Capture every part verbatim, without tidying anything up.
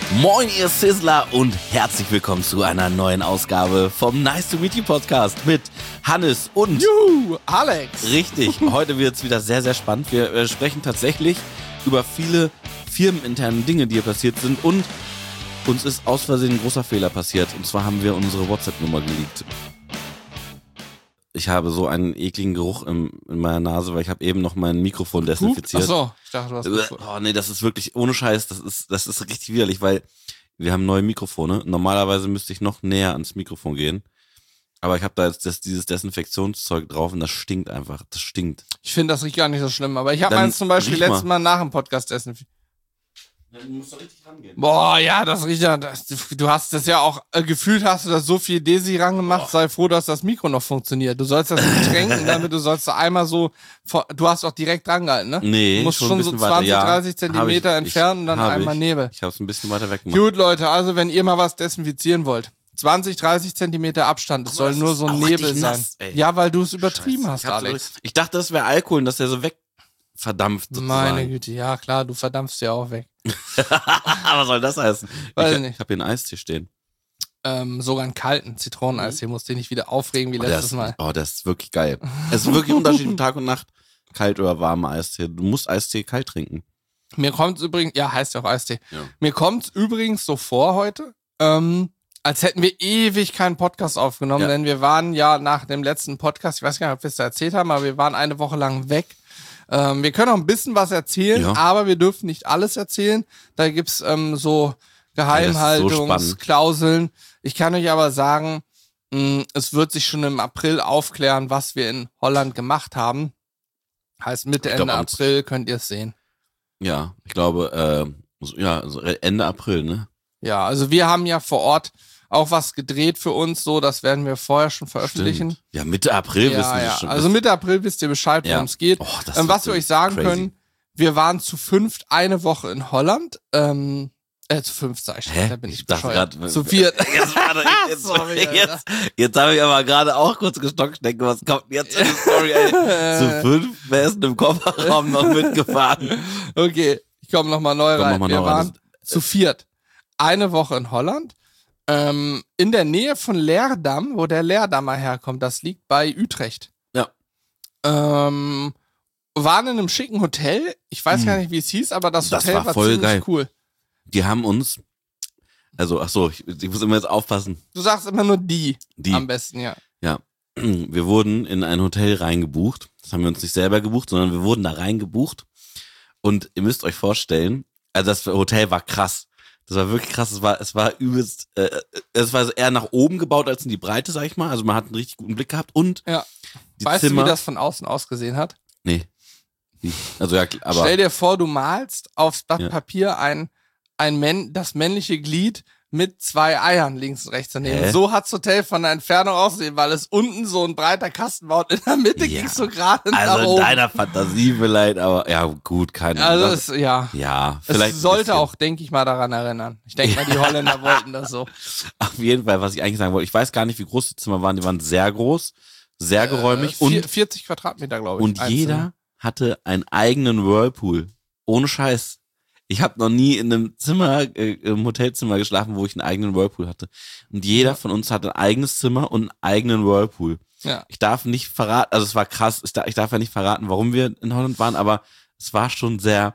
Moin ihr Sizzler und herzlich willkommen zu einer neuen Ausgabe vom Nice to Meet You Podcast mit Hannes und Juhu, Alex. Richtig, heute wird es wieder sehr, sehr spannend. Wir äh, sprechen tatsächlich über viele firmeninternen Dinge, die hier passiert sind, und uns ist aus Versehen ein großer Fehler passiert, und zwar haben wir unsere WhatsApp-Nummer geleakt. Ich habe so einen ekligen Geruch in, in meiner Nase, weil ich habe eben noch mein Mikrofon desinfiziert. Ach so, ich dachte, du hast Mikrofon. Oh nee, das ist wirklich, ohne Scheiß, das ist, das ist richtig widerlich, weil wir haben neue Mikrofone. Normalerweise müsste ich noch näher ans Mikrofon gehen, aber ich habe da jetzt das, dieses Desinfektionszeug drauf und das stinkt einfach, das stinkt. Ich finde, das riecht gar nicht so schlimm, aber ich habe Dann meins zum Beispiel riech mal. letztes Mal nach dem Podcast desinfiziert. Ja, du musst da richtig rangehen. Boah, ja, das riecht ja, das, du hast das ja auch, äh, gefühlt hast du da so viel Desi rangemacht, Boah. sei froh, dass das Mikro noch funktioniert. Du sollst das nicht tränken, damit du sollst da einmal so, vor- du hast auch direkt drangehalten, ne? Nee, Du musst schon schon, ein so bisschen weiter. zwanzig, Ja, dreißig hab Zentimeter ich. entfernen und dann Hab einmal ich. Nebel. Ich habe es ein bisschen weiter weg gemacht. Gut, Leute, also wenn ihr mal was desinfizieren wollt, zwanzig, dreißig Zentimeter Abstand, es Guck mal, soll nur das so ist ein auch Nebel richtig sein. nass, ey. Ja, weil du es übertrieben Scheiße, hast, ich hab's Alex. so- Ich dachte, das wäre Alkohol und dass der so wegverdampft sozusagen. Meine Güte, ja klar, du verdampfst ja auch weg. Was soll das heißen? Weiß ich ich nicht. ich habe hier einen Eistee stehen. Ähm, sogar einen kalten Zitroneneis. Hier musst du dich nicht wieder aufregen wie Oh, der letztes ist, Mal. oh, das ist wirklich geil. Es ist wirklich ein Unterschied von Tag und Nacht. Kalt oder warmer Eistee. Du musst Eistee kalt trinken. Mir kommt's übrigens, ja, heißt ja auch Eistee. Ja. Mir kommt's übrigens so vor heute, ähm, als hätten wir ewig keinen Podcast aufgenommen, Ja. denn wir waren ja nach dem letzten Podcast, ich weiß gar nicht, ob wir es da erzählt haben, aber wir waren eine Woche lang weg. Ähm, wir können auch ein bisschen was erzählen, Ja. aber wir dürfen nicht alles erzählen. Da gibt's ähm, so Geheimhaltungsklauseln. Ich kann euch aber sagen, mh, es wird sich schon im April aufklären, was wir in Holland gemacht haben. Heißt, Mitte, Ich glaub, Ende am- April könnt ihr es sehen. Ja, ich glaube, äh, so- ja, so Ende April, ne? Ja, also wir haben ja vor Ort auch was gedreht für uns, so, das werden wir vorher schon veröffentlichen. Stimmt. Ja, Mitte April wissen Ja, wir ja. schon. Also Mitte April wisst ihr Bescheid, Ja. worum es geht. Oh, das Ähm, wird was wir so euch sagen crazy. können, wir waren zu fünft eine Woche in Holland. Ähm, äh, zu fünf, sag ich. Hä? Da bin ich, Ich dachte bescheuert. grad- Zu vier. Jetzt, warte, jetzt, Sorry, Alter. jetzt, jetzt habe ich aber gerade auch kurz gestockt, denke, was kommt denn jetzt in die Story, ey? Zu fünf, wer ist denn im Kofferraum noch mitgefahren? Okay, ich komme nochmal neu Komm rein. noch mal wir neu rein. waren zu viert. Eine Woche in Holland. Ähm, in der Nähe von Leerdam, wo der Leerdammer herkommt. Das liegt bei Utrecht. Ja. Ähm, waren in einem schicken Hotel. Ich weiß Hm. gar nicht, wie es hieß, aber das, Das Hotel war war, voll ziemlich geil. cool. Die haben uns, also, ach so, ich, ich muss immer jetzt aufpassen. Du sagst immer nur die, Die, am besten, ja. ja, wir wurden in ein Hotel reingebucht. Das haben wir uns nicht selber gebucht, sondern wir wurden da reingebucht. Und ihr müsst euch vorstellen, also das Hotel war krass. Das war wirklich krass. Es war, es war übelst, äh, es war eher nach oben gebaut als in die Breite, sag ich mal. Also man hat einen richtig guten Blick gehabt. Und Ja. die Weißt Zimmer, du, wie das von außen ausgesehen hat? nee. Wie? Also ja, aber Stell dir vor, du malst aufs Blatt Ja. Papier ein, ein Männ, das männliche Glied mit zwei Eiern links und rechts daneben. Hä? So hat's Hotel von der Entfernung ausgesehen, weil es unten so ein breiter Kasten war und in der Mitte Ja. ging's so gerade nach also in oben. deiner Fantasie vielleicht, aber ja gut, keine Also Ahnung. es, ja, Ja, vielleicht. es ein sollte bisschen. auch, denke ich mal, daran erinnern. Ich denke mal, die Holländer wollten das so. Auf jeden Fall, was ich eigentlich sagen wollte, ich weiß gar nicht, wie groß die Zimmer waren. Die waren sehr groß, sehr geräumig Äh, vier- und, vierzig Quadratmeter, glaube ich. und Einzelne. jeder hatte einen eigenen Whirlpool. Ohne Scheiß. Ich habe noch nie in einem Zimmer, äh, im Hotelzimmer geschlafen, wo ich einen eigenen Whirlpool hatte. Und jeder von uns hatte ein eigenes Zimmer und einen eigenen Whirlpool. Ja. Ich darf nicht verraten, also es war krass, ich darf, ich darf ja nicht verraten, warum wir in Holland waren, aber es war schon sehr,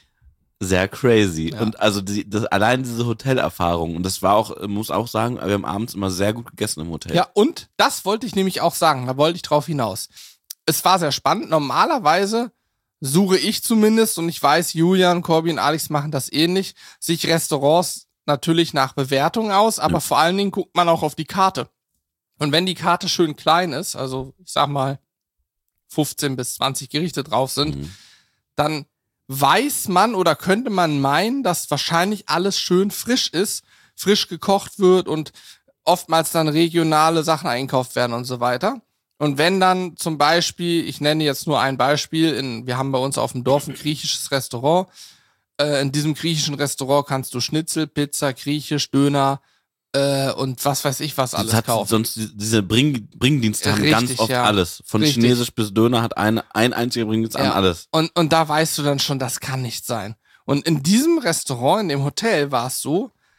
sehr crazy. Ja. Und also die, das, allein diese Hotelerfahrung, und das war auch, muss auch sagen, wir haben abends immer sehr gut gegessen im Hotel. Ja, und das wollte ich nämlich auch sagen, da wollte ich drauf hinaus. Es war sehr spannend. Normalerweise suche ich zumindest, und ich weiß, Julian, Corby und Alex machen das ähnlich, sich Restaurants natürlich nach Bewertung aus, aber Ja. vor allen Dingen guckt man auch auf die Karte. Und wenn die Karte schön klein ist, also ich sag mal fünfzehn bis zwanzig Gerichte drauf sind, Mhm. dann weiß man oder könnte man meinen, dass wahrscheinlich alles schön frisch ist, frisch gekocht wird und oftmals dann regionale Sachen einkauft werden und so weiter. Und wenn dann zum Beispiel, ich nenne jetzt nur ein Beispiel, in, wir haben bei uns auf dem Dorf ein griechisches Restaurant. Äh, in diesem griechischen Restaurant kannst du Schnitzel, Pizza, Griechisch, Döner äh, und was weiß ich was alles Das hat kaufen. sonst die- diese Bring, Bringdienste haben Richtig, ganz oft ja. alles. Von Richtig. Chinesisch bis Döner hat ein, ein einziger Bringdienst an Ja. alles. Und, und da weißt du dann schon, das kann nicht sein. Und in diesem Restaurant, in dem Hotel war es so,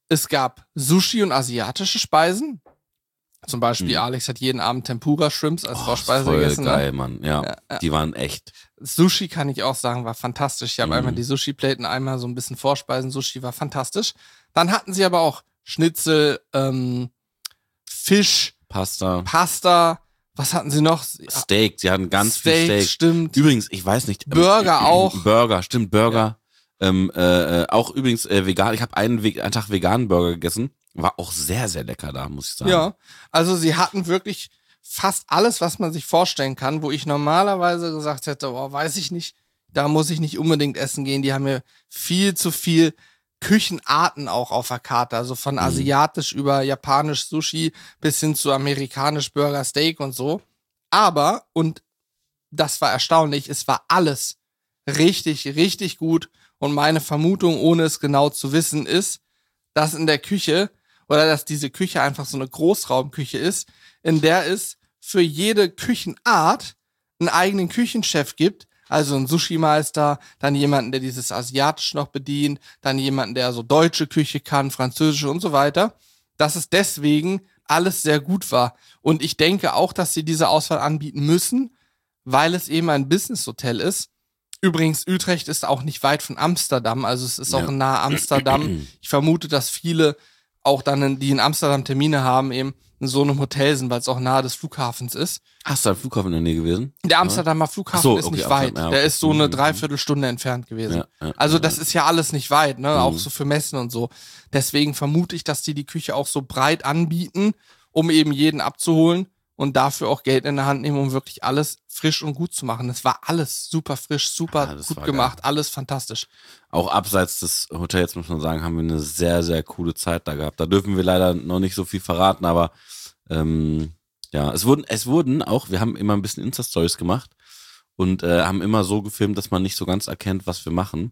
es gab Sushi und asiatische Speisen. Zum Beispiel, Mhm. Alex hat jeden Abend Tempura-Shrimps als Oh, Vorspeise voll gegessen. geil, Ne? Mann. Ja, Ja, ja. die waren echt. Sushi kann ich auch sagen, war fantastisch. Ich habe Mhm. einmal die Sushi-Platen, einmal so ein bisschen Vorspeisen. Sushi war fantastisch. Dann hatten sie aber auch Schnitzel, ähm, Fisch, Pasta, Pasta. Was hatten sie noch? Steak. Sie hatten ganz Steak, viel Steak. stimmt. Übrigens, ich weiß nicht. ähm, Burger auch. Burger, stimmt, Burger. Ähm, äh, äh, auch übrigens äh, vegan. Ich habe einen, einen Tag veganen Burger gegessen. War auch sehr, sehr lecker da, muss ich sagen. Ja, also sie hatten wirklich fast alles, was man sich vorstellen kann, wo ich normalerweise gesagt hätte, oh, weiß ich nicht, da muss ich nicht unbedingt essen gehen. Die haben mir viel zu viel Küchenarten auch auf der Karte. Also von asiatisch über japanisch Sushi bis hin zu amerikanisch Burger, Steak und so. Aber, und das war erstaunlich, es war alles richtig, richtig gut. Und meine Vermutung, ohne es genau zu wissen, ist, dass in der Küche oder dass diese Küche einfach so eine Großraumküche ist, in der es für jede Küchenart einen eigenen Küchenchef gibt. Also einen Sushi-Meister, dann jemanden, der dieses Asiatisch noch bedient, dann jemanden, der so deutsche Küche kann, französische und so weiter. Dass es deswegen alles sehr gut war. Und ich denke auch, dass sie diese Auswahl anbieten müssen, weil es eben ein Business-Hotel ist. Übrigens, Utrecht ist auch nicht weit von Amsterdam, also es ist auch Ja. nahe Amsterdam. Ich vermute, dass viele auch dann, in- die in Amsterdam Termine haben, eben in so einem Hotel sind, weil es auch nahe des Flughafens ist. Hast du einen Flughafen in der Nähe gewesen? Der Amsterdamer Flughafen Ach so, ist okay, nicht Amsterdam, weit. ja, Der okay. ist so eine Mhm. Dreiviertelstunde entfernt gewesen. Ja, ja, Also ja, das ja. ist ja alles nicht weit, ne? Mhm. Auch so für Messen und so. Deswegen vermute ich, dass die die Küche auch so breit anbieten, um eben jeden abzuholen und dafür auch Geld in der Hand nehmen, um wirklich alles frisch und gut zu machen. Es war alles super frisch, super Ja, das gut war gemacht, alles fantastisch. Auch abseits des Hotels, muss man sagen, haben wir eine sehr, sehr coole Zeit da gehabt. Da dürfen wir leider noch nicht so viel verraten, aber ähm, ja, es wurden, es wurden auch, wir haben immer ein bisschen Insta-Stories gemacht und äh, haben immer so gefilmt, dass man nicht so ganz erkennt, was wir machen.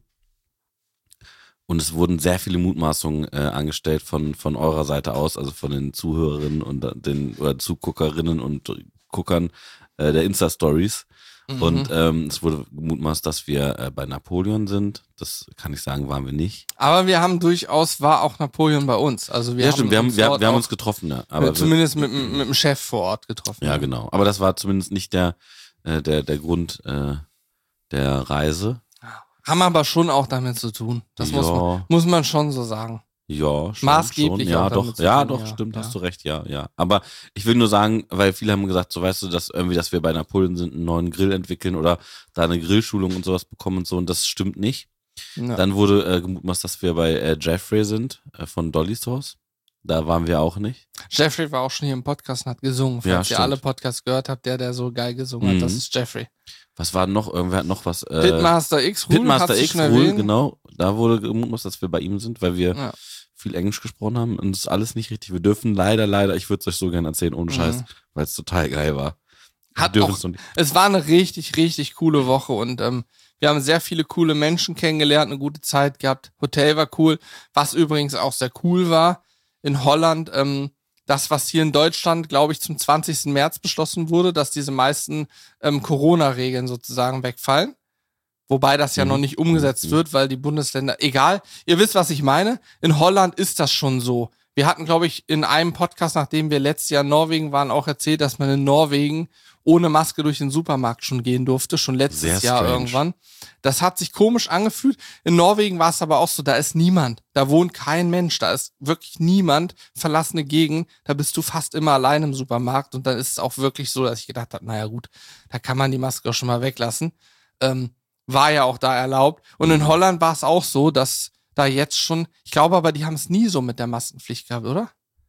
Und es wurden sehr viele Mutmaßungen äh, angestellt von, von eurer Seite aus, also von den Zuhörerinnen und den oder Zuguckerinnen und Guckern äh, der Insta-Stories. Mhm. Und ähm, es wurde gemutmaßt, dass wir äh, bei Napoleon sind. Das kann ich sagen, waren wir nicht. Aber wir haben durchaus, war auch Napoleon bei uns. Also wir ja, haben stimmt, wir haben, uns wir, dort wir haben auch, uns getroffen, ja. Aber Aber zumindest mit, mit, mit dem Chef vor Ort getroffen. wir, ja, genau. Aber das war zumindest nicht der, äh, der, der Grund äh, der Reise. Haben aber schon auch damit zu tun. Das Ja. muss, man, muss man schon so sagen. Ja, schon. Maßgeblich schon. Ja, auch damit doch, zu ja, tun, doch, ja, stimmt, ja. hast du recht, ja, ja. Aber ich will nur sagen, weil viele haben gesagt, so weißt du, dass irgendwie, dass wir bei Napoleon sind, einen neuen Grill entwickeln oder da eine Grillschulung und sowas bekommen und so, und das stimmt nicht. Ja. Dann wurde äh, gemutmaßt, dass wir bei äh, Jeffrey sind, äh, von Dollys Haus. Da waren wir auch nicht. Jeffrey war auch schon hier im Podcast und hat gesungen. Falls Ja, ihr stimmt. alle Podcasts gehört habt, der, der so geil gesungen hat, Mhm. das ist Jeffrey. Was war noch? Irgendwer hat noch was. Äh, Pitmaster X, Rule, Pitmaster hast du X, schon Rule, erwähnt. genau. Da wurde gemutmaßt, dass wir bei ihm sind, weil wir Ja. viel Englisch gesprochen haben. Und das ist alles nicht richtig. Wir dürfen leider, leider, ich würde es euch so gerne erzählen, ohne Scheiß, Mhm. weil es total geil war. Wir Hat dürfen auch, es noch nicht. es war eine richtig, richtig coole Woche und ähm, wir haben sehr viele coole Menschen kennengelernt, eine gute Zeit gehabt. Hotel war cool. Was übrigens auch sehr cool war, in Holland, ähm, das, was hier in Deutschland, glaube ich, zum zwanzigsten März beschlossen wurde, dass diese meisten ähm, Corona-Regeln sozusagen wegfallen. Wobei das ja Mhm. noch nicht umgesetzt Mhm. wird, weil die Bundesländer, egal, ihr wisst, was ich meine. In Holland ist das schon so. Wir hatten, glaube ich, in einem Podcast, nachdem wir letztes Jahr in Norwegen waren, auch erzählt, dass man in Norwegen ohne Maske durch den Supermarkt schon gehen durfte, schon letztes Sehr Jahr strange. irgendwann. Das hat sich komisch angefühlt. In Norwegen war es aber auch so, da ist niemand. Da wohnt kein Mensch. Da ist wirklich niemand. Verlassene Gegend. Da bist du fast immer allein im Supermarkt. Und dann ist es auch wirklich so, dass ich gedacht habe, naja gut, da kann man die Maske auch schon mal weglassen. Ähm, war ja auch da erlaubt. Und in Holland war es auch so, dass da jetzt schon, ich glaube aber, die haben es nie so mit der Maskenpflicht gehabt, oder?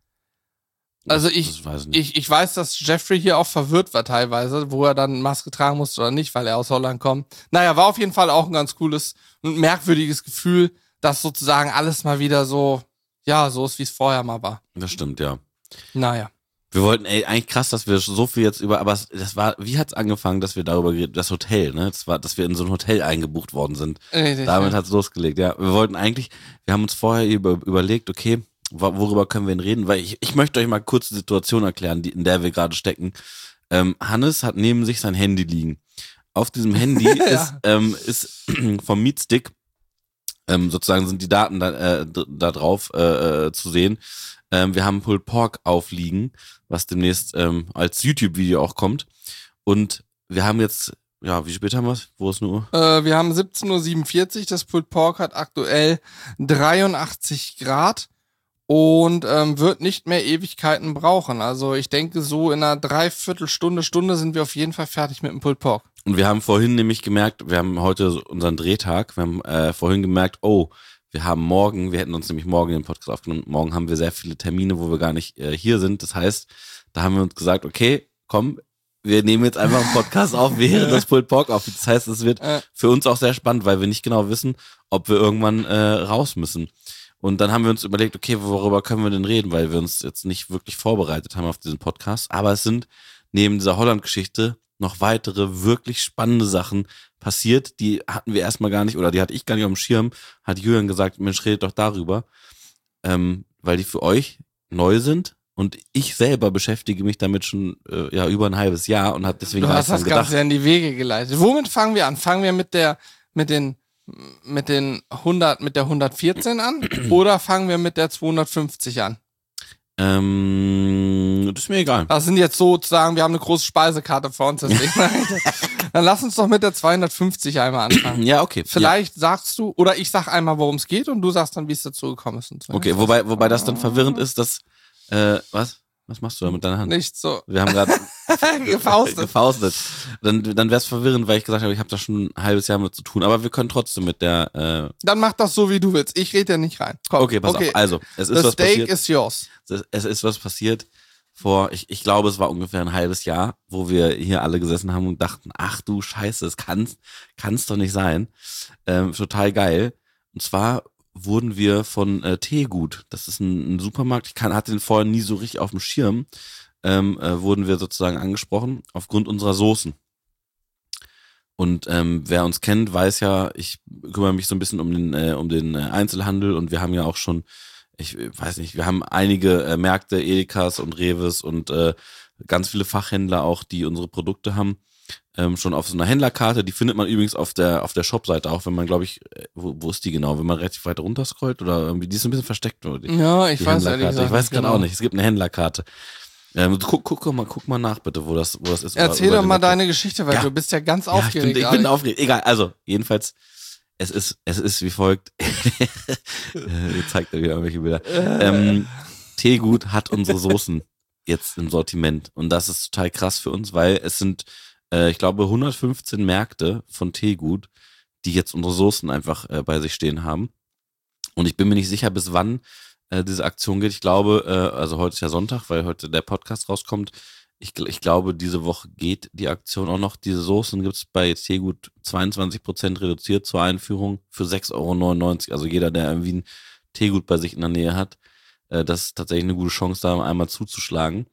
Also Das- ich, das weiß ich nicht. ich, ich weiß, dass Jeffrey hier auch verwirrt war teilweise, wo er dann Maske tragen musste oder nicht, weil er aus Holland kommt. Naja, war auf jeden Fall auch ein ganz cooles und merkwürdiges Gefühl, dass sozusagen alles mal wieder so, ja, so ist, wie es vorher mal war. Das stimmt, ja. Naja. Wir wollten, ey, eigentlich krass, dass wir so viel jetzt über, aber es- das war, wie hat's angefangen, dass wir darüber geredet, das Hotel, ne? Das war, dass wir in so ein Hotel eingebucht worden sind. Richtig, Damit ja. hat's losgelegt, ja. Wir wollten eigentlich, wir haben uns vorher über, überlegt, okay, wo- worüber können wir denn reden? Weil ich, ich möchte euch mal kurz die Situation erklären, die, in der wir gerade stecken. Ähm, Hannes hat neben sich sein Handy liegen. Auf diesem Handy Ja. ist, ähm, ist vom Meatstick Ähm, sozusagen sind die Daten da, äh, da drauf äh, zu sehen. Ähm, wir haben Pulled Pork aufliegen, was demnächst ähm, als YouTube-Video auch kommt. Und wir haben jetzt, ja, wie spät haben wir es? Wo ist nur? Äh, wir haben siebzehn Uhr siebenundvierzig. Das Pulled Pork hat aktuell dreiundachtzig Grad und ähm, wird nicht mehr Ewigkeiten brauchen. Also ich denke, so in einer Dreiviertelstunde, Stunde sind wir auf jeden Fall fertig mit dem Pulled Pork. Und wir haben vorhin nämlich gemerkt, wir haben heute unseren Drehtag, wir haben äh, vorhin gemerkt, oh, wir haben morgen, wir hätten uns nämlich morgen den Podcast aufgenommen, morgen haben wir sehr viele Termine, wo wir gar nicht äh, hier sind. Das heißt, da haben wir uns gesagt, okay, komm, wir nehmen jetzt einfach einen Podcast auf, während das Pulled Pork auf. Das heißt, es wird für uns auch sehr spannend, weil wir nicht genau wissen, ob wir irgendwann äh, raus müssen. Und dann haben wir uns überlegt, okay, worüber können wir denn reden, weil wir uns jetzt nicht wirklich vorbereitet haben auf diesen Podcast. Aber es sind neben dieser Holland-Geschichte noch weitere wirklich spannende Sachen passiert, die hatten wir erstmal gar nicht, oder die hatte ich gar nicht auf dem Schirm, hat Julian gesagt, Mensch, redet doch darüber, ähm, weil die für euch neu sind und ich selber beschäftige mich damit schon äh, ja über ein halbes Jahr und habe deswegen Du hast das gedacht, Ganze in die Wege geleitet. Womit fangen wir an? Fangen wir mit der, mit den, mit den hundert, mit der hundertvierzehn an oder fangen wir mit der zweihundertfünfzig an? Ähm, das ist mir egal. Das sind jetzt sozusagen, wir haben eine große Speisekarte vor uns, deswegen. Dann lass uns doch mit der zweihundertfünfzig einmal anfangen. Ja, okay. Vielleicht ja. sagst du, oder ich sag einmal, worum es geht und du sagst dann, wie es dazu gekommen ist. Und so. Okay, wobei, wobei das dann verwirrend ist, dass, äh, was? Was machst du da mit deiner Hand? Nicht so. Wir haben gerade gefaustet. gefaustet. Dann, dann wäre es verwirrend, weil ich gesagt habe, ich habe da schon ein halbes Jahr mit zu tun. Aber wir können trotzdem mit der... Äh Dann mach das so, wie du willst. Ich rede ja nicht rein. Komm. Okay, pass okay. auf. Also, es ist The was steak passiert. is yours. Es ist was passiert vor, ich, ich glaube, es war ungefähr ein halbes Jahr, wo wir hier alle gesessen haben und dachten, ach du Scheiße, es kann's, kann's doch nicht sein. Ähm, total geil. Und zwar wurden wir von äh, Teegut, das ist ein, ein Supermarkt, ich kann, hatte den vorher nie so richtig auf dem Schirm, ähm, äh, wurden wir sozusagen angesprochen aufgrund unserer Soßen. Und ähm, wer uns kennt, weiß ja, ich kümmere mich so ein bisschen um den, äh, um den äh, Einzelhandel und wir haben ja auch schon, ich weiß nicht, wir haben einige äh, Märkte, Edekas und Reves und äh, ganz viele Fachhändler auch, die unsere Produkte haben, ähm, schon auf so einer Händlerkarte. Die findet man übrigens auf der auf der Shopseite auch, wenn man, glaube ich, wo, wo ist die genau? Wenn man relativ weit runter scrollt oder irgendwie, die ist ein bisschen versteckt. Oder die, ja, ich die weiß ehrlich gesagt Ich weiß gerade genau. auch nicht. Es gibt eine Händlerkarte. Ähm, guck, guck mal, guck mal nach bitte, wo das, wo das ist. Erzähl oder, doch oder mal deine Geschichte, weil ja. du bist ja ganz ja, aufgeregt. Ich bin, ich bin aufgeregt. Egal, also jedenfalls, es ist, es ist wie folgt. Jetzt zeigt er wieder irgendwelche Bilder. Ähm, Teegut hat unsere Soßen jetzt im Sortiment und das ist total krass für uns, weil es sind, äh, ich glaube, hundertfünfzehn Märkte von Teegut, die jetzt unsere Soßen einfach äh, bei sich stehen haben. Und ich bin mir nicht sicher, bis wann äh, diese Aktion geht. Ich glaube, äh, also heute ist ja Sonntag, weil heute der Podcast rauskommt. Ich, ich glaube, diese Woche geht die Aktion auch noch. Diese Soßen gibt's bei Teegut zweiundzwanzig Prozent reduziert zur Einführung für sechs Euro neunundneunzig. Also jeder, der irgendwie ein Teegut bei sich in der Nähe hat, äh, das ist tatsächlich eine gute Chance, da einmal zuzuschlagen.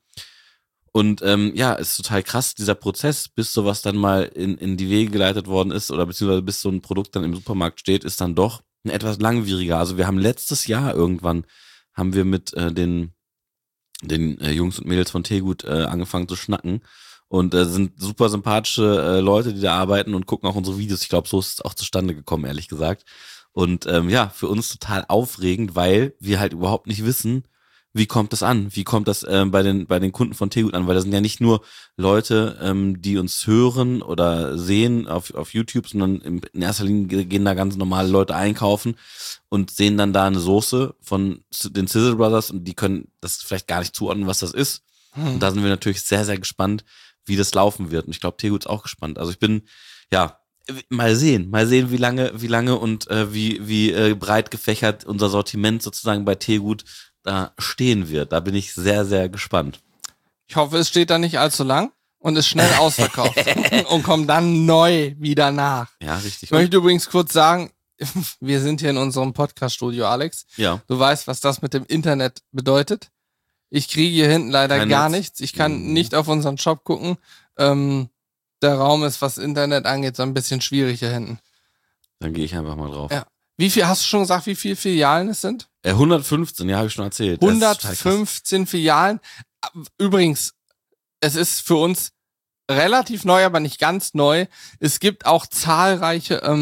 Und ähm, ja, ist total krass, dieser Prozess, bis sowas dann mal in, in die Wege geleitet worden ist oder beziehungsweise bis so ein Produkt dann im Supermarkt steht, ist dann doch ein etwas langwieriger. Also wir haben letztes Jahr irgendwann, haben wir mit äh, den den äh, Jungs und Mädels von Teegut äh, angefangen zu schnacken und äh, sind super sympathische äh, Leute, die da arbeiten und gucken auch unsere Videos. Ich glaube, so ist es auch zustande gekommen, ehrlich gesagt. Und ähm, ja, für uns total aufregend, weil wir halt überhaupt nicht wissen, wie kommt das an? Wie kommt das ähm, bei den bei den Kunden von Teegut an? Weil das sind ja nicht nur Leute, ähm, die uns hören oder sehen auf auf YouTube, sondern in erster Linie gehen da ganz normale Leute einkaufen und sehen dann da eine Soße von den Sizzle Brothers und die können das vielleicht gar nicht zuordnen, was das ist. Hm. Und da sind wir natürlich sehr, sehr gespannt, wie das laufen wird. Und ich glaube, Teegut ist auch gespannt. Also ich bin, ja, mal sehen, mal sehen, wie lange, wie lange und äh, wie wie äh, breit gefächert unser Sortiment sozusagen bei Teegut da stehen wird. Da bin ich sehr, sehr gespannt. Ich hoffe, es steht da nicht allzu lang und ist schnell ausverkauft und kommt dann neu wieder nach. Ja, richtig. Ich möchte übrigens kurz sagen, wir sind hier in unserem Podcast-Studio, Alex. Ja. Du weißt, was das mit dem Internet bedeutet. Ich kriege hier hinten leider Kein gar Netz. nichts. Ich kann Mhm. nicht auf unseren Shop gucken. Ähm, der Raum ist, was Internet angeht, so ein bisschen schwierig hier hinten. Dann gehe ich einfach mal drauf. Ja. Wie viel, hast du schon gesagt, wie viele Filialen es sind? Äh, hundertfünfzehn, ja, habe ich schon erzählt. Das ist total krass. hundertfünfzehn Filialen. Übrigens, es ist für uns relativ neu, aber nicht ganz neu. Es gibt auch zahlreiche ähm,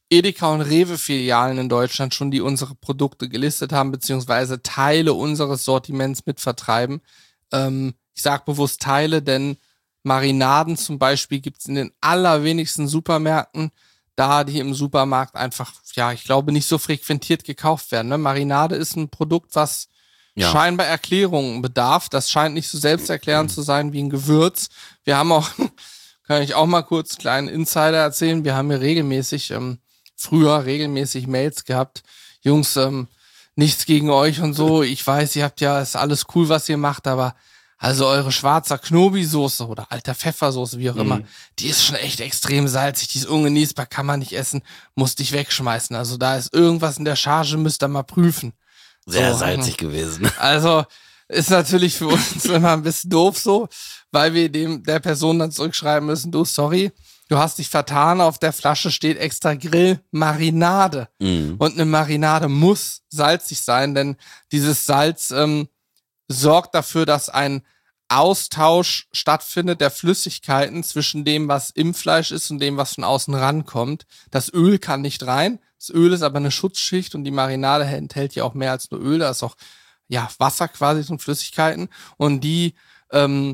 Edeka und Rewe-Filialen in Deutschland schon, die unsere Produkte gelistet haben, beziehungsweise Teile unseres Sortiments mitvertreiben. Ähm, ich sage bewusst Teile, denn Marinaden zum Beispiel gibt's in den allerwenigsten Supermärkten, da die im Supermarkt einfach, ja, ich glaube, nicht so frequentiert gekauft werden. Ne? Marinade ist ein Produkt, was ja. scheinbar Erklärungen bedarf. Das scheint nicht so selbsterklärend mhm. zu sein wie ein Gewürz. Wir haben auch, kann ich auch mal kurz einen kleinen Insider erzählen, wir haben hier regelmäßig, ähm, früher regelmäßig Mails gehabt. Jungs, ähm, nichts gegen euch und so. Ich weiß, ihr habt ja, ist alles cool, was ihr macht, aber also eure schwarzer Knobi-Soße oder alter Pfeffersoße, wie auch immer, mhm. die ist schon echt extrem salzig, die ist ungenießbar, kann man nicht essen, musste ich wegschmeißen. Also da ist irgendwas in der Charge, müsst ihr mal prüfen. Sehr so, salzig gewesen. Also ist natürlich für uns immer ein bisschen doof so, weil wir dem der Person dann zurückschreiben müssen, du, sorry, du hast dich vertan, auf der Flasche steht extra Grillmarinade. Mhm. Und eine Marinade muss salzig sein, denn dieses Salz ähm, sorgt dafür, dass ein Austausch stattfindet der Flüssigkeiten zwischen dem, was im Fleisch ist und dem, was von außen rankommt. Das Öl kann nicht rein. Das Öl ist aber eine Schutzschicht und die Marinade enthält ja auch mehr als nur Öl. Da ist auch ja Wasser quasi und Flüssigkeiten und die ähm,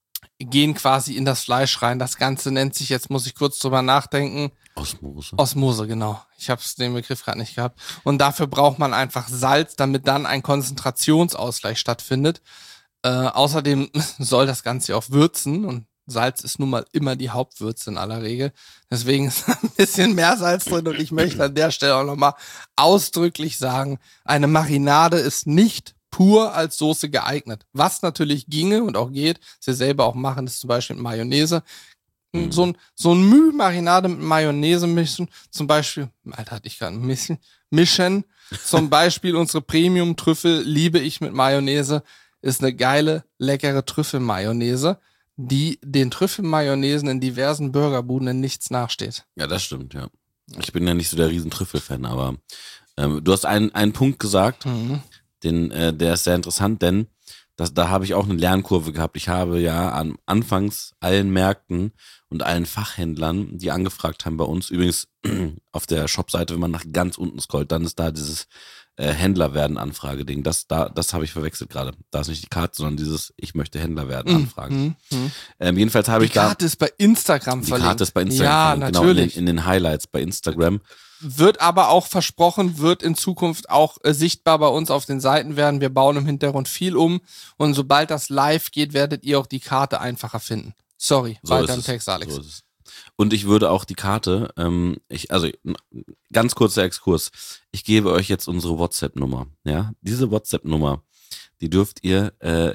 gehen quasi in das Fleisch rein. Das Ganze nennt sich, jetzt muss ich kurz drüber nachdenken. Osmose. Osmose, genau. Ich habe den Begriff gerade nicht gehabt. Und dafür braucht man einfach Salz, damit dann ein Konzentrationsausgleich stattfindet. Äh, außerdem soll das Ganze auch würzen und Salz ist nun mal immer die Hauptwürze in aller Regel. Deswegen ist ein bisschen mehr Salz drin und ich möchte an der Stelle auch nochmal ausdrücklich sagen, eine Marinade ist nicht pur als Soße geeignet. Was natürlich ginge und auch geht, was wir selber auch machen, ist zum Beispiel mit Mayonnaise. Mhm. So ein, so ein Müh Marinade mit Mayonnaise mischen, zum Beispiel, Alter, hatte ich gerade ein bisschen, mischen, zum Beispiel unsere Premium-Trüffel liebe ich mit Mayonnaise, ist eine geile, leckere Trüffel-Mayonnaise, die den Trüffel-Mayonnaisen in diversen Burgerbuden in nichts nachsteht. Ja, das stimmt, ja. Ich bin ja nicht so der riesen Trüffel-Fan, aber ähm, du hast einen, einen Punkt gesagt, mhm. den, äh, der ist sehr interessant, denn das, da habe ich auch eine Lernkurve gehabt. Ich habe ja an anfangs allen Märkten und allen Fachhändlern, die angefragt haben bei uns, übrigens auf der Shopseite, wenn man nach ganz unten scrollt, dann ist da dieses äh, Händler werden Anfrage-Ding. Das, da, das habe ich verwechselt gerade. Da ist nicht die Karte, sondern dieses Ich möchte Händler werden Anfragen. Mm, mm, mm. Ähm, jedenfalls habe ich da... Die Karte ist bei Instagram die verlinkt. Die Karte ist bei Instagram ja, verlinkt, natürlich. Genau, in den, in den Highlights bei Instagram. Wird aber auch versprochen, wird in Zukunft auch äh, sichtbar bei uns auf den Seiten werden. Wir bauen im Hintergrund viel um und sobald das live geht, werdet ihr auch die Karte einfacher finden. Sorry, so weiter im Text, Alex. So ist es. Und ich würde auch die Karte, ähm, ich, also ganz kurzer Exkurs, ich gebe euch jetzt unsere WhatsApp-Nummer. Ja, diese WhatsApp-Nummer, die dürft ihr, äh,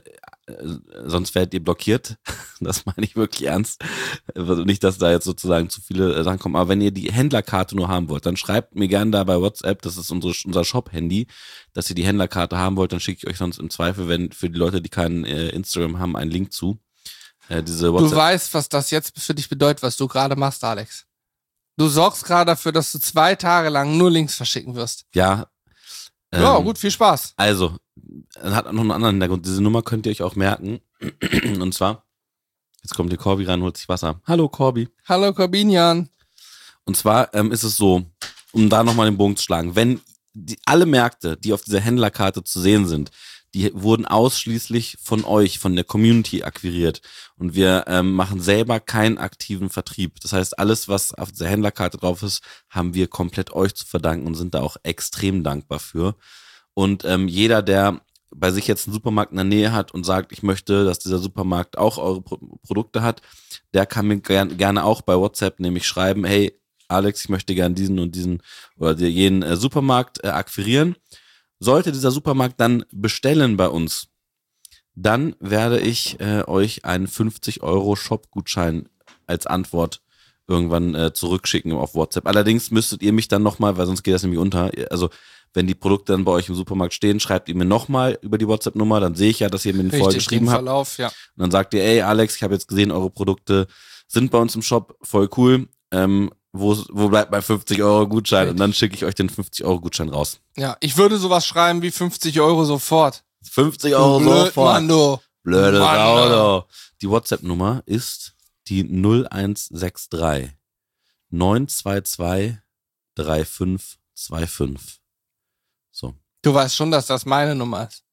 sonst werdet ihr blockiert. Das meine ich wirklich ernst. Also nicht, dass da jetzt sozusagen zu viele Sachen kommen. Aber wenn ihr die Händlerkarte nur haben wollt, dann schreibt mir gerne da bei WhatsApp, das ist unsere, unser Shop-Handy, dass ihr die Händlerkarte haben wollt. Dann schicke ich euch sonst im Zweifel, wenn für die Leute, die keinen äh, Instagram haben, einen Link zu. Äh, diese WhatsApp. Du weißt, was das jetzt für dich bedeutet, was du gerade machst, Alex. Du sorgst gerade dafür, dass du zwei Tage lang nur Links verschicken wirst. Ja. Ähm, ja, gut, viel Spaß. Also, hat noch einen anderen Hintergrund. Diese Nummer könnt ihr euch auch merken. Und zwar, jetzt kommt der Corby rein und holt sich Wasser. Hallo Corby. Hallo Corbinian. Und zwar ähm, ist es so, um da nochmal den Bogen zu schlagen, wenn die, alle Märkte, die auf dieser Händlerkarte zu sehen sind, die wurden ausschließlich von euch, von der Community akquiriert. Und wir ähm, machen selber keinen aktiven Vertrieb. Das heißt, alles, was auf dieser Händlerkarte drauf ist, haben wir komplett euch zu verdanken und sind da auch extrem dankbar für. Und ähm, jeder, der bei sich jetzt einen Supermarkt in der Nähe hat und sagt, ich möchte, dass dieser Supermarkt auch eure Pro- Produkte hat, der kann mir gern, gerne auch bei WhatsApp nämlich schreiben, hey Alex, ich möchte gerne diesen und diesen oder jenen äh, Supermarkt äh, akquirieren. Sollte dieser Supermarkt dann bestellen bei uns, dann werde ich äh, euch einen fünfzig Euro Shop-Gutschein als Antwort irgendwann äh, zurückschicken auf WhatsApp. Allerdings müsstet ihr mich dann nochmal, weil sonst geht das nämlich unter, also wenn die Produkte dann bei euch im Supermarkt stehen, schreibt ihr mir nochmal über die WhatsApp-Nummer, dann sehe ich ja, dass ihr mir den vorher geschrieben habt. Verlauf, ja. Und dann sagt ihr, ey Alex, ich habe jetzt gesehen, eure Produkte sind bei uns im Shop, voll cool. Ähm, wo, wo bleibt mein fünfzig Euro Gutschein? Und dann schicke ich euch den fünfzig Euro Gutschein raus. Ja, ich würde sowas schreiben wie fünfzig Euro sofort. fünfzig Euro Blöd, sofort. Mann, du. Blödes Mann, Auto. Die WhatsApp-Nummer ist die null eins sechs drei neun zwei zwei drei fünf zwei fünf. So. Du weißt schon, dass das meine Nummer ist.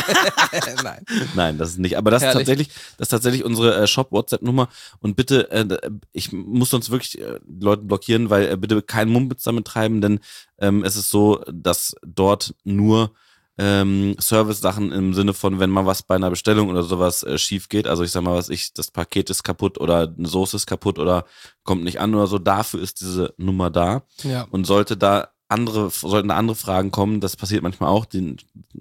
Nein. Nein, das ist nicht. Aber das Herrlich. ist tatsächlich, das ist tatsächlich unsere äh, Shop-WhatsApp-Nummer. Und bitte, äh, ich muss sonst wirklich äh, Leute blockieren, weil äh, bitte keinen Mumpitz damit treiben, denn ähm, es ist so, dass dort nur ähm, Service-Sachen im Sinne von, wenn mal was bei einer Bestellung oder sowas äh, schief geht, also ich sag mal, was ich, das Paket ist kaputt oder eine Soße ist kaputt oder kommt nicht an oder so, dafür ist diese Nummer da. Ja. Und sollte da andere, sollten da andere Fragen kommen, das passiert manchmal auch, den,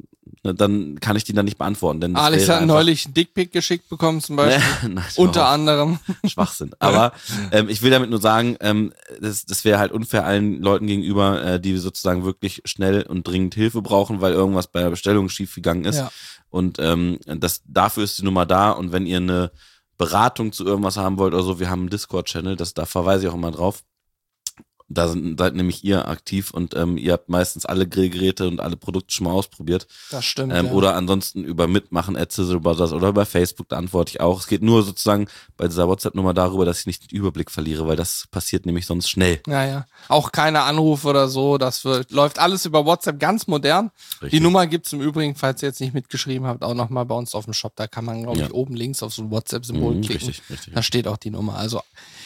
dann kann ich die dann nicht beantworten. Denn das Alex wäre hat einfach- neulich einen Dickpick geschickt bekommen zum Beispiel. Nein, Unter überhaupt anderem. Schwachsinn. Aber ähm, ich will damit nur sagen, ähm, das, das wäre halt unfair allen Leuten gegenüber, äh, die sozusagen wirklich schnell und dringend Hilfe brauchen, weil irgendwas bei der Bestellung schiefgegangen ist. Ja. Und ähm, das, dafür ist die Nummer da. Und wenn ihr eine Beratung zu irgendwas haben wollt oder so, wir haben einen Discord-Channel, das, da verweise ich auch immer drauf. Da sind, seid nämlich ihr aktiv und ähm, ihr habt meistens alle Grillgeräte und alle Produkte schon mal ausprobiert. Das stimmt. Ähm, ja. Oder ansonsten über Mitmachen at Sizzle Brothers oder über Facebook, da antworte ich auch. Es geht nur sozusagen bei dieser WhatsApp-Nummer darüber, dass ich nicht den Überblick verliere, weil das passiert nämlich sonst schnell. Ja, ja. Auch keine Anrufe oder so. Das wird, läuft alles über WhatsApp, ganz modern. Richtig. Die Nummer gibt's im Übrigen, falls ihr jetzt nicht mitgeschrieben habt, auch nochmal bei uns auf dem Shop. Da kann man, glaube ich, Ja. oben links auf so ein WhatsApp-Symbol Mhm, klicken. richtig, richtig. Da steht auch die Nummer. Also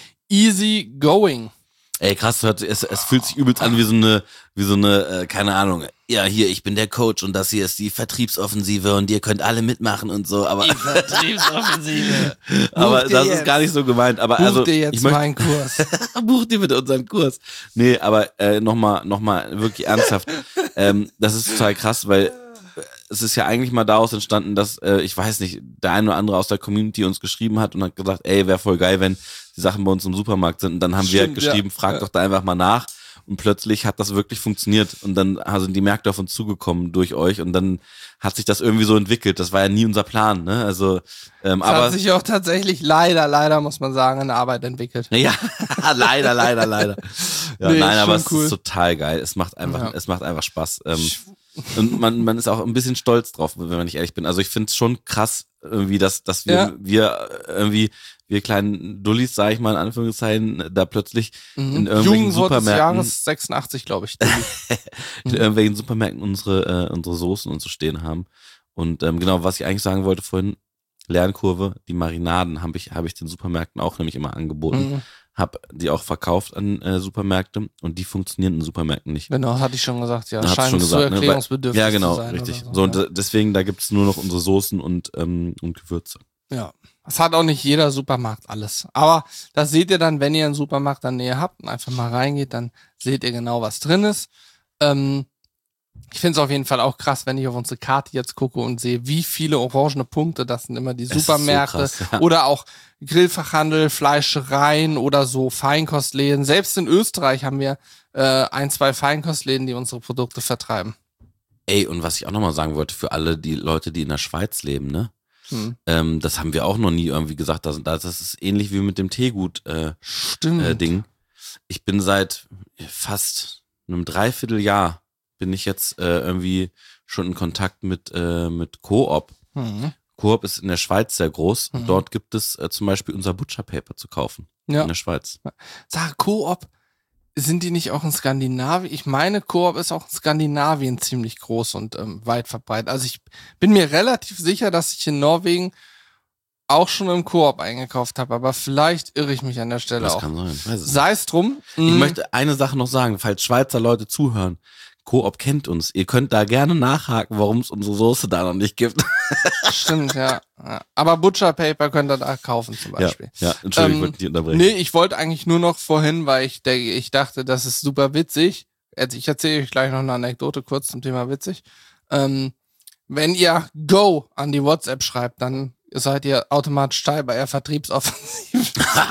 easy going. Ey, krass, hört, es, es fühlt sich übelst an wie so eine, wie so eine, äh, keine Ahnung. Ja, hier, ich bin der Coach und das hier ist die Vertriebsoffensive und ihr könnt alle mitmachen und so, aber, Vertriebsoffensive. aber Buch dir das ist jetzt. gar nicht so gemeint. Aber Buch also, dir jetzt ich möchte, meinen Kurs. buch dir bitte unseren Kurs. Nee, aber äh, nochmal, nochmal wirklich ernsthaft. ähm, das ist total krass, weil äh, es ist ja eigentlich mal daraus entstanden, dass, äh, ich weiß nicht, der eine oder andere aus der Community uns geschrieben hat und hat gesagt, ey, wäre voll geil, wenn die Sachen bei uns im Supermarkt sind. Und dann haben wir halt Stimmt, geschrieben, ja. frag Ja. doch da einfach mal nach. Und plötzlich hat das wirklich funktioniert. Und dann sind die Märkte auf uns zugekommen durch euch. Und dann hat sich das irgendwie so entwickelt. Das war ja nie unser Plan, ne? Also, ähm, Das aber. hat sich auch tatsächlich leider, leider, muss man sagen, in der Arbeit entwickelt. Ja, leider, leider, leider. Ja, Nee, nein, ist aber schon es cool. ist total geil. Es macht einfach, Ja. es macht einfach Spaß. Ähm, und man, man ist auch ein bisschen stolz drauf, wenn man nicht ehrlich bin. Also ich finde es schon krass, irgendwie, dass, dass wir, Ja. wir irgendwie, wir kleinen Dullis, sage ich mal in Anführungszeichen, da plötzlich in Mhm. irgendwelchen Jugendwort des Supermärkten, Jahres sechsundachtzig, glaube ich. in irgendwelchen Supermärkten unsere, äh, unsere Soßen und so stehen haben. Und ähm, genau, was ich eigentlich sagen wollte vorhin, Lernkurve, die Marinaden habe ich, habe ich den Supermärkten auch nämlich immer angeboten. Mhm. Hab die auch verkauft an äh, Supermärkte und die funktionieren in Supermärkten nicht. Genau, hatte ich schon gesagt, ja. Da hast du Scheint schon zu gesagt, ne? Weil- erklärungsbedürftig Ja, genau, zu sein. richtig. oder So, und ja. de- deswegen, da gibt's nur noch unsere Soßen und, ähm, und Gewürze. Ja. Das hat auch nicht jeder Supermarkt alles. Aber das seht ihr dann, wenn ihr einen Supermarkt in der Nähe habt und einfach mal reingeht, dann seht ihr genau, was drin ist. Ähm, ich finde es auf jeden Fall auch krass, wenn ich auf unsere Karte jetzt gucke und sehe, wie viele orangene Punkte, das sind immer die Es ist so Supermärkte krass, ja. oder auch Grillfachhandel, Fleischereien oder so Feinkostläden. Selbst in Österreich haben wir äh, ein, zwei Feinkostläden, die unsere Produkte vertreiben. Ey, und was ich auch nochmal sagen wollte, für alle die Leute, die in der Schweiz leben, ne? Hm. Ähm, das haben wir auch noch nie irgendwie gesagt. Das, das ist ähnlich wie mit dem Teegut äh, Stimmt. äh, Ding. Ich bin seit fast einem Dreivierteljahr bin ich jetzt äh, irgendwie schon in Kontakt mit, äh, mit Coop. Mhm. Coop ist in der Schweiz sehr groß. Mhm. Dort gibt es äh, zum Beispiel unser Butcher Paper zu kaufen. Ja. In der Schweiz. Sag, Coop, sind die nicht auch in Skandinavien? Ich meine, Coop ist auch in Skandinavien ziemlich groß und ähm, weit verbreitet. Also ich bin mir relativ sicher, dass ich in Norwegen auch schon im Coop eingekauft habe, aber vielleicht irre ich mich an der Stelle Das auch. kann sein. Ich weiß es nicht. Sei es drum. Ich mh, möchte eine Sache noch sagen, falls Schweizer Leute zuhören. Coop kennt uns. Ihr könnt da gerne nachhaken, warum es unsere Soße da noch nicht gibt. Stimmt, ja. ja. Aber Butcher Paper könnt ihr da kaufen zum Ja, Beispiel. ja, Entschuldigung, Ähm, ich wollte dich unterbrechen. Nee, ich wollte eigentlich nur noch vorhin, weil ich denke, ich dachte, das ist super witzig. Also ich erzähle euch gleich noch eine Anekdote kurz zum Thema witzig. Ähm, wenn ihr Go an die WhatsApp schreibt, dann seid ihr automatisch Teil bei der Vertriebsoffensive.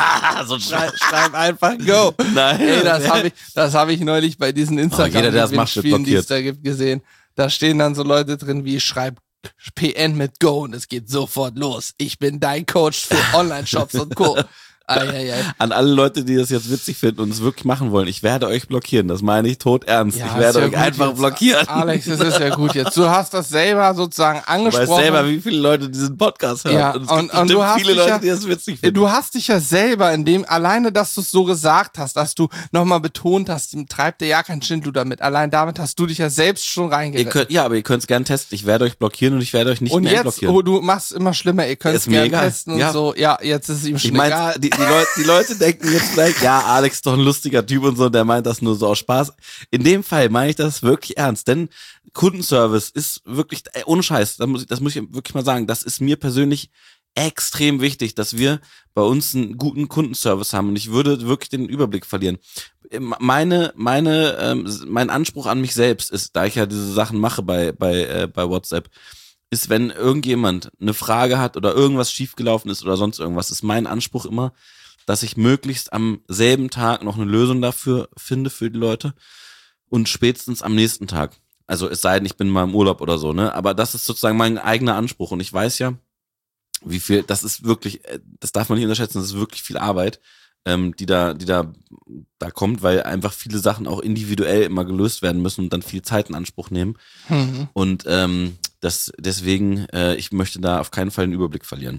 so Schrei, schreib einfach Go. Nein. Ey, das habe ich, das habe ich neulich bei diesen Instagram jeder, der das macht, wird Spielen, die es blockiert. da gibt, gesehen. Da stehen dann so Leute drin wie schreib P N mit Go und es geht sofort los. Ich bin dein Coach für Online-Shops und Co. Ei, ei, ei. An alle Leute, die das jetzt witzig finden und es wirklich machen wollen, ich werde euch blockieren. Das meine ich tot ernst. Ja, ich werde ist ja euch gut einfach jetzt. blockieren. Alex, das ist ja gut jetzt. Du hast das selber sozusagen Du angesprochen. weißt selber, wie viele Leute diesen Podcast hören. Ja, und es und- gibt und du bestimmt hast viele dich Leute, ja- die das witzig finden. Du hast dich ja selber in dem, alleine, dass du es so gesagt hast, dass du nochmal betont hast, ihm treibt dir ja kein Schindluder mit. Allein damit hast du dich ja selbst schon Ihr reingeritten. könnt, ja, aber ihr könnt es gerne testen. Ich werde euch blockieren und ich werde euch nicht Und mehr jetzt, blockieren. oh, du machst es immer schlimmer, ihr könnt es Ist mir gerne egal. testen und Ja. so. Ja, jetzt ist es ihm schon Ich meine, egal. die, die, Leute, die Leute denken jetzt vielleicht, ja, Alex ist doch ein lustiger Typ und so, der meint das nur so aus Spaß. In dem Fall meine ich das wirklich ernst, denn Kundenservice ist wirklich, ey, ohne Scheiß, das muss, ich, das muss ich wirklich mal sagen, das ist mir persönlich extrem wichtig, dass wir bei uns einen guten Kundenservice haben und ich würde wirklich den Überblick verlieren. Meine, meine, ähm, mein Anspruch an mich selbst ist, da ich ja diese Sachen mache bei, bei, äh, bei WhatsApp, ist, wenn irgendjemand eine Frage hat oder irgendwas schiefgelaufen ist oder sonst irgendwas, ist mein Anspruch immer, dass ich möglichst am selben Tag noch eine Lösung dafür finde für die Leute und spätestens am nächsten Tag. Also es sei denn, ich bin mal im Urlaub oder so, ne? Aber das ist sozusagen mein eigener Anspruch und ich weiß ja, wie viel, das ist wirklich, das darf man nicht unterschätzen, das ist wirklich viel Arbeit, ähm, die da, die da, da kommt, weil einfach viele Sachen auch individuell immer gelöst werden müssen und dann viel Zeit in Anspruch nehmen. Mhm. Und ähm, das deswegen, äh, ich möchte da auf keinen Fall den Überblick verlieren.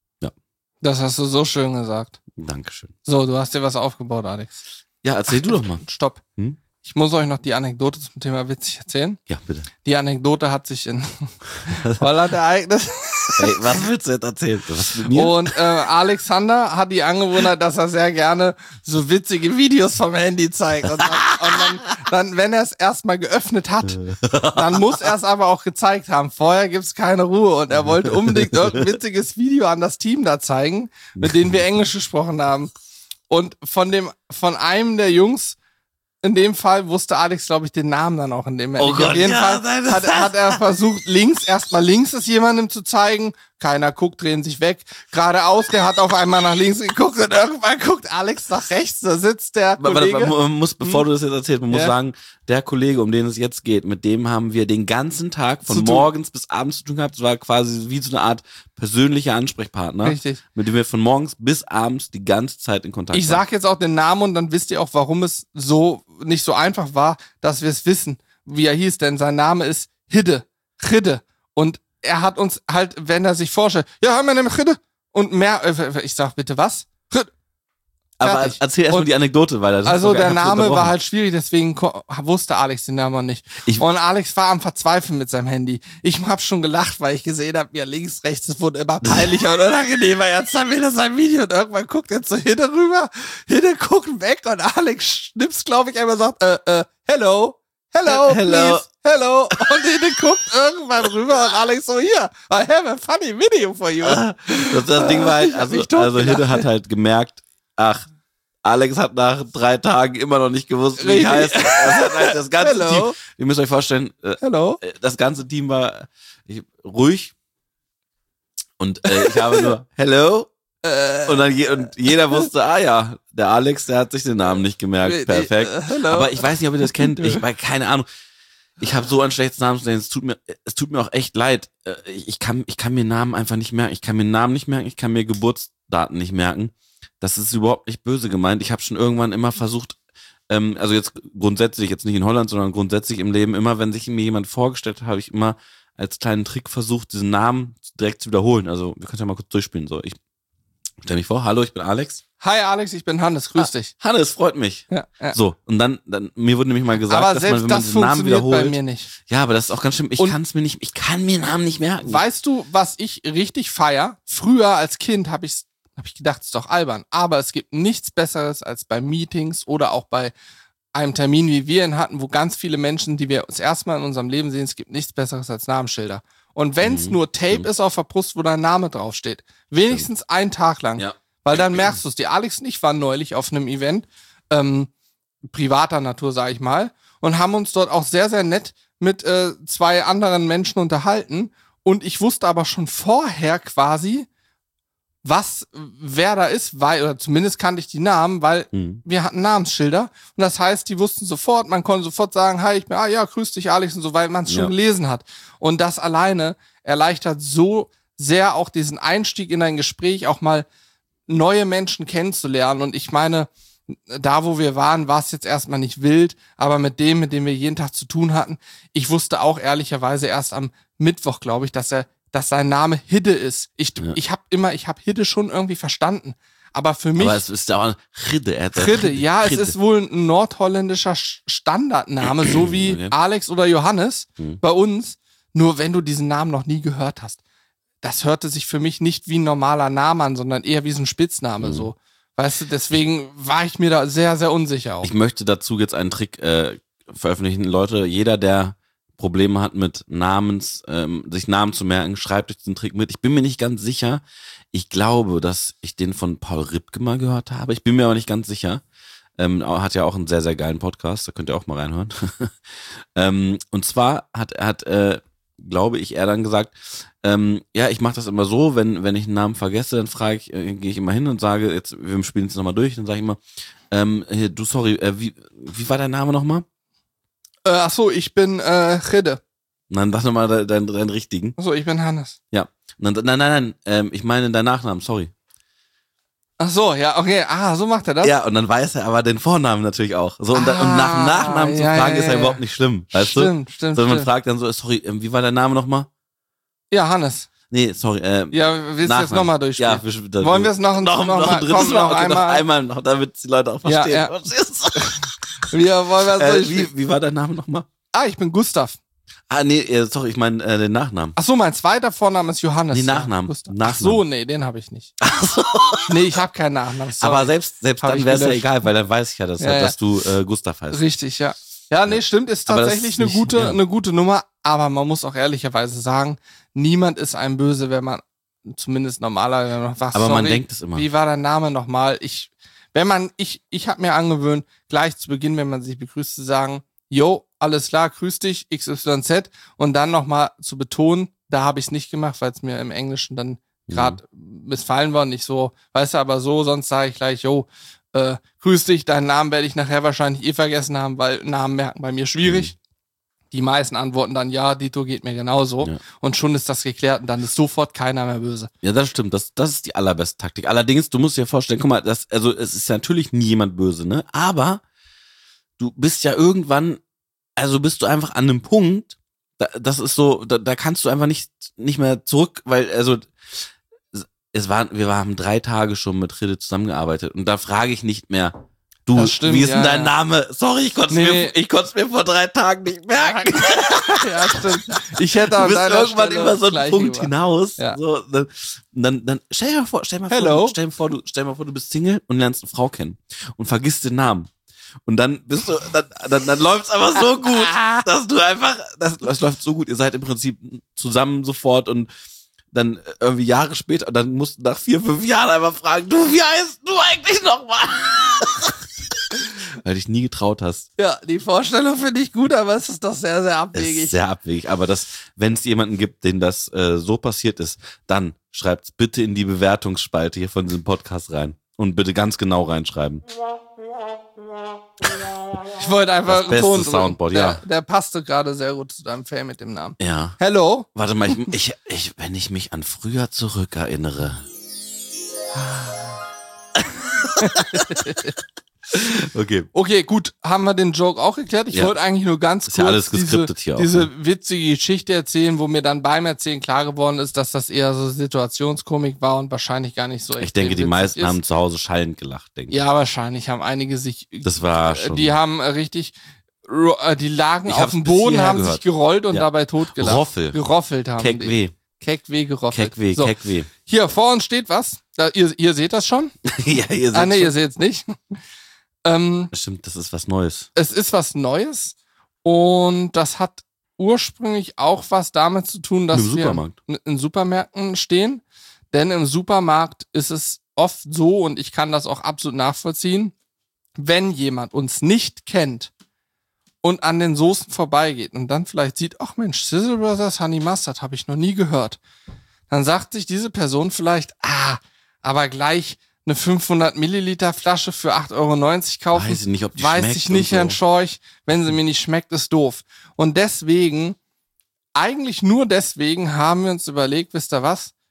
Das hast du so schön gesagt. Dankeschön. So, du hast dir was aufgebaut, Alex. Ja, erzähl du doch mal. Stopp. Hm? Ich muss euch noch die Anekdote zum Thema witzig erzählen. Ja, bitte. Die Anekdote hat sich in Holland ereignet. Hey, was willst du jetzt erzählen? Was mit mir? Und äh, Alexander hat die Angewohnheit, dass er sehr gerne so witzige Videos vom Handy zeigt. Und dann, und dann, dann wenn er es erstmal geöffnet hat, dann muss er es aber auch gezeigt haben. Vorher gibt's keine Ruhe. Und er wollte unbedingt irgendein witziges Video an das Team da zeigen, mit denen wir Englisch gesprochen haben. Und von dem, von einem der Jungs, in dem Fall wusste Alex, glaube ich, den Namen dann auch in dem Oh nicht. Gott, Auf jeden ja, Fall nein, das- hat, hat er versucht, links, erstmal links es jemandem zu zeigen. Keiner guckt, drehen sich weg. Geradeaus, der hat auf einmal nach links geguckt und irgendwann guckt Alex nach rechts. Da sitzt der Aber Kollege. warte, man muss, bevor du das jetzt erzählst, man muss Ja. sagen, der Kollege, um den es jetzt geht, mit dem haben wir den ganzen Tag von Zu tun. morgens bis abends zu tun gehabt. Es war quasi wie so eine Art persönlicher Ansprechpartner, Richtig. mit dem wir von morgens bis abends die ganze Zeit in Kontakt Ich waren. sag jetzt auch den Namen und dann wisst ihr auch, warum es so nicht so einfach war, dass wir es wissen, wie er hieß. Denn sein Name ist Hidde. Hidde. Und er hat uns halt, wenn er sich vorstellt, ja, haben wir eine Hidde? Und mehr, äh, ich sag bitte was? Hidde. Aber fertig. erzähl erstmal Und- die Anekdote weiter. Das ist Also doch der einfach Name war unterbrochen. halt schwierig, deswegen ko- wusste Alex den Namen nicht. Ich- Und Alex war am Verzweifeln mit seinem Handy. Ich hab schon gelacht, weil ich gesehen habe, wie er links, rechts, es wurde immer peinlicher und unangenehmer. Jetzt haben wir sein Video und irgendwann guckt er zu Hidde rüber. Hidde guckt weg und Alex schnippst, glaube ich, einmal sagt, äh, äh, hello, hello, Hello. please, hello. Und Hidde guckt irgendwann rüber und Alex so, hier, I have a funny video for you. Das, das Ding war halt, Ich hab also, mich tot also Hidde gelacht. hat halt gemerkt, ach, Alex hat nach drei Tagen immer noch nicht gewusst, wie Richtig. ich heiße. Das hat halt das ganze Hello. Team, ihr müsst euch vorstellen, äh, Hello. äh, das ganze Team war ich, ruhig und äh, ich habe nur Hello Äh, und dann je, und jeder wusste, ah ja, der Alex, der hat sich den Namen nicht gemerkt, perfekt. äh, hello. Aber ich weiß nicht, ob ihr das kennt, ich weil keine Ahnung. Ich habe so ein schlechtes Namensgedächtnis. Es tut mir, es tut mir auch echt leid. Äh, Ich ich kann, ich kann mir Namen einfach nicht merken. Ich kann mir Namen nicht merken. Ich kann mir Geburtsdaten nicht merken. Das ist überhaupt nicht böse gemeint. Ich habe schon irgendwann immer versucht, ähm, also jetzt grundsätzlich, jetzt nicht in Holland, sondern grundsätzlich im Leben, immer wenn sich mir jemand vorgestellt hat, habe ich immer als kleinen Trick versucht, diesen Namen direkt zu wiederholen. Also wir können ja mal kurz durchspielen. So, ich stell mich vor. Hallo, ich bin Alex. Hi Alex, ich bin Hannes, grüß dich. Hannes, freut mich. Ja, ja. So, und dann, dann, mir wurde nämlich mal gesagt, Aber dass selbst man, wenn man das diesen Namen funktioniert wiederholt. bei mir nicht. Ja, aber das ist auch ganz schlimm. Ich Und- kann es mir nicht, ich kann mir Namen nicht merken. Weißt du, was ich richtig feier? Früher als Kind habe ich, hab ich gedacht, ist doch albern. Aber es gibt nichts Besseres als bei Meetings oder auch bei einem Termin, wie wir ihn hatten, wo ganz viele Menschen, die wir das erste Mal in unserem Leben sehen, es gibt nichts Besseres als Namensschilder. Und wenn es Mhm, nur Tape stimmt. ist auf der Brust, wo dein Name draufsteht, wenigstens einen Tag lang. Ja. Weil dann merkst du es. Die Alex und ich waren neulich auf einem Event, ähm, privater Natur, sag ich mal, und haben uns dort auch sehr, sehr nett mit äh, zwei anderen Menschen unterhalten. Und ich wusste aber schon vorher quasi, was, wer da ist, weil, oder zumindest kannte ich die Namen, weil Mhm. wir hatten Namensschilder. Und das heißt, die wussten sofort, man konnte sofort sagen, hi, ich bin, ah ja, grüß dich, Alex, und so, weil man es schon Ja. gelesen hat. Und das alleine erleichtert so sehr auch diesen Einstieg in ein Gespräch, auch mal neue Menschen kennenzulernen. Und ich meine, da wo wir waren, war es jetzt erstmal nicht wild, aber mit dem, mit dem wir jeden Tag zu tun hatten, ich wusste auch ehrlicherweise erst am Mittwoch, glaube ich, dass er, dass sein Name Hidde ist. Ich, Ja. ich habe immer, ich habe Hidde schon irgendwie verstanden. Aber für mich. Aber es ist ja auch ein Ridde. Er hat ja Ridde, ja, Ridde. es ist wohl ein nordholländischer Sch- Standardname, so wie Okay. Alex oder Johannes Mhm. bei uns. Nur wenn du diesen Namen noch nie gehört hast. Das hörte sich für mich nicht wie ein normaler Name an, sondern eher wie so ein Spitzname, Mhm. so. Weißt du, deswegen war ich mir da sehr, sehr unsicher auch. Ich möchte dazu jetzt einen Trick äh, veröffentlichen. Leute, jeder, der Probleme hat mit Namens, ähm, sich Namen zu merken, schreibt euch diesen Trick mit. Ich bin mir nicht ganz sicher. Ich glaube, dass ich den von Paul Ripke mal gehört habe. Ich bin mir aber nicht ganz sicher. Ähm, hat ja auch einen sehr, sehr geilen Podcast. Da könnt ihr auch mal reinhören. ähm, und zwar hat er, hat, äh, glaube ich, er dann gesagt, ähm, ja, ich mache das immer so, wenn wenn ich einen Namen vergesse, dann frage ich, äh, gehe ich immer hin und sage, jetzt, wir spielen jetzt nochmal durch, dann sage ich immer, ähm, hier, du, sorry, äh, wie, wie war dein Name nochmal? Äh, ach so, ich bin äh, Ridde. Nein, sag nochmal deinen, deinen, deinen richtigen. Ach so, ich bin Hannes. Ja. Nein, nein, nein, nein, ähm, ich meine deinen Nachnamen, sorry. Ach so, ja, okay. Ah, so macht er das? Ja, und dann weiß er aber den Vornamen natürlich auch. So, und, dann, und nach dem Ah, Nachnamen zu ja, fragen ja, ist ja ja. überhaupt nicht schlimm, weißt du? Stimmt, stimmt, Sondern man stimmt. fragt dann so, sorry, ähm, wie war dein Name nochmal? Ja, Hannes. Nee, sorry, äh, Ja, willst du jetzt Nachnamen. nochmal durchspielen? Ja, wir, das, Wollen wir es noch, ein- noch, noch, noch, mal, ein drittes komm, Mal, noch okay, noch einmal? einmal noch, damit die Leute auch Ja, verstehen. ja. Verstehst du? Wir wollen wir es äh, durchspielen? wie, wie war dein Name nochmal? Ah, ich bin Gustav. Ah, nee, äh, sorry, ich meine äh, den Nachnamen. Ach so, mein zweiter Vorname ist Johannes. Nee, ja, Nachnamen. Gustav. Ach Nachnamen. so, nee, den habe ich nicht. Nee, ich habe keinen Nachnamen. Sorry. Aber selbst, selbst Hab dann ich wäre es ja gelöscht. egal, weil dann weiß ich ja, dass, Ja, ja. dass du äh, Gustav heißt. Richtig, ja. Ja, nee, stimmt, ist Aber das tatsächlich ist eine nicht- gute, ja. eine gute Nummer. Aber man muss auch ehrlicherweise sagen, niemand ist einem böse, wenn man zumindest normaler, wenn man sagt, Aber man sorry, denkt es immer. wie war dein Name nochmal? Ich, wenn man, ich, ich habe mir angewöhnt, gleich zu Beginn, wenn man sich begrüßt, zu sagen, yo, alles klar, grüß dich, X Y Z, und dann nochmal zu betonen, da habe ich es nicht gemacht, weil es mir im Englischen dann gerade missfallen war, nicht so, weißt du, aber so, sonst sage ich gleich, yo, äh, grüß dich, deinen Namen werde ich nachher wahrscheinlich eh vergessen haben, weil Namen merken bei mir schwierig. Die meisten antworten dann, ja, Dito geht mir genauso. Ja. Und schon ist das geklärt und dann ist sofort keiner mehr böse. Ja, das stimmt. Das, das ist die allerbeste Taktik. Allerdings, du musst dir vorstellen, guck mal, das, also es ist ja natürlich nie jemand böse, ne? Aber du bist ja irgendwann, also bist du einfach an einem Punkt, da, das ist so, da, da kannst du einfach nicht, nicht mehr zurück, weil, also es waren, wir haben drei Tage schon mit Ridde zusammengearbeitet und da frage ich nicht mehr, du, Das stimmt, wie ist denn ja, dein ja. Name? Sorry, ich konnte Nee, mir, nee. ich konnte es mir vor drei Tagen nicht merken. Ja, stimmt. Ich hätte Du an bist deiner irgendwann Stelle über so das einen Gleiche Punkt gemacht. hinaus. Ja. So, dann, dann, dann stell dir mal vor, stell dir mal Hello. vor, stell dir vor, du, stell dir mal vor, du bist Single und lernst eine Frau kennen und vergisst den Namen. Und dann bist du, dann, dann, dann läuft's aber so gut, dass du einfach, das, das läuft so gut. Ihr seid im Prinzip zusammen sofort und dann irgendwie Jahre später, und dann musst du nach vier, fünf Jahren einfach fragen, du, wie heißt du eigentlich nochmal? Weil du dich nie getraut hast. Ja, die Vorstellung finde ich gut, aber es ist doch sehr, sehr Es abwegig. ist sehr abwegig. Aber das, wenn es jemanden gibt, den das äh, so passiert ist, dann schreibt's bitte in die Bewertungsspalte hier von diesem Podcast rein. Und bitte ganz genau reinschreiben. Ich wollte einfach Das beste Ton drücken. Soundboard, der, ja. Der passte gerade sehr gut zu deinem Fan mit dem Namen. Ja. Hello? Warte mal, ich, ich, ich, wenn ich mich an früher zurückerinnere. Okay. Okay, gut, haben wir den Joke auch geklärt. Ich Ja. wollte eigentlich nur ganz Ist kurz ja alles diese, geskriptet hier auch, diese ne? witzige Geschichte erzählen, wo mir dann beim Erzählen klar geworden ist, dass das eher so Situationskomik war und wahrscheinlich gar nicht so echt Ich denke, die witzig meisten ist. haben zu Hause schallend gelacht, denke ich. Ja, wahrscheinlich haben einige sich, Das war äh, schon. die haben äh, richtig, ro- äh, die lagen Ich auf hab's dem bis Boden, hierher haben gehört. sich gerollt und Ja. dabei totgelacht. Roffel. Geroffelt haben Keck die. weh. Keck weh geroffelt. Keck weh, so. keck weh. Hier, vor uns steht was. Da, ihr, ihr seht das schon? Ja, ihr seht Ah, nee, schon. ihr seht es nicht. ähm, Stimmt, das ist was Neues. es ist was Neues und das hat ursprünglich auch was damit zu tun, dass Im wir Supermarkt. in- in Supermärkten stehen. Denn im Supermarkt ist es oft so, und ich kann das auch absolut nachvollziehen, wenn jemand uns nicht kennt und an den Soßen vorbeigeht und dann vielleicht sieht, ach Mensch, Sizzle Brothers Honey Mustard habe ich noch nie gehört. Dann sagt sich diese Person vielleicht, ah, aber gleich eine fünfhundert Milliliter Flasche für acht Euro neunzig kaufen. Weiß ich nicht, ob die Weiß schmeckt ich nicht, und Herrn so. Schorch. Wenn sie mir nicht schmeckt, ist doof. Und deswegen, eigentlich nur deswegen haben wir uns überlegt, wisst ihr was?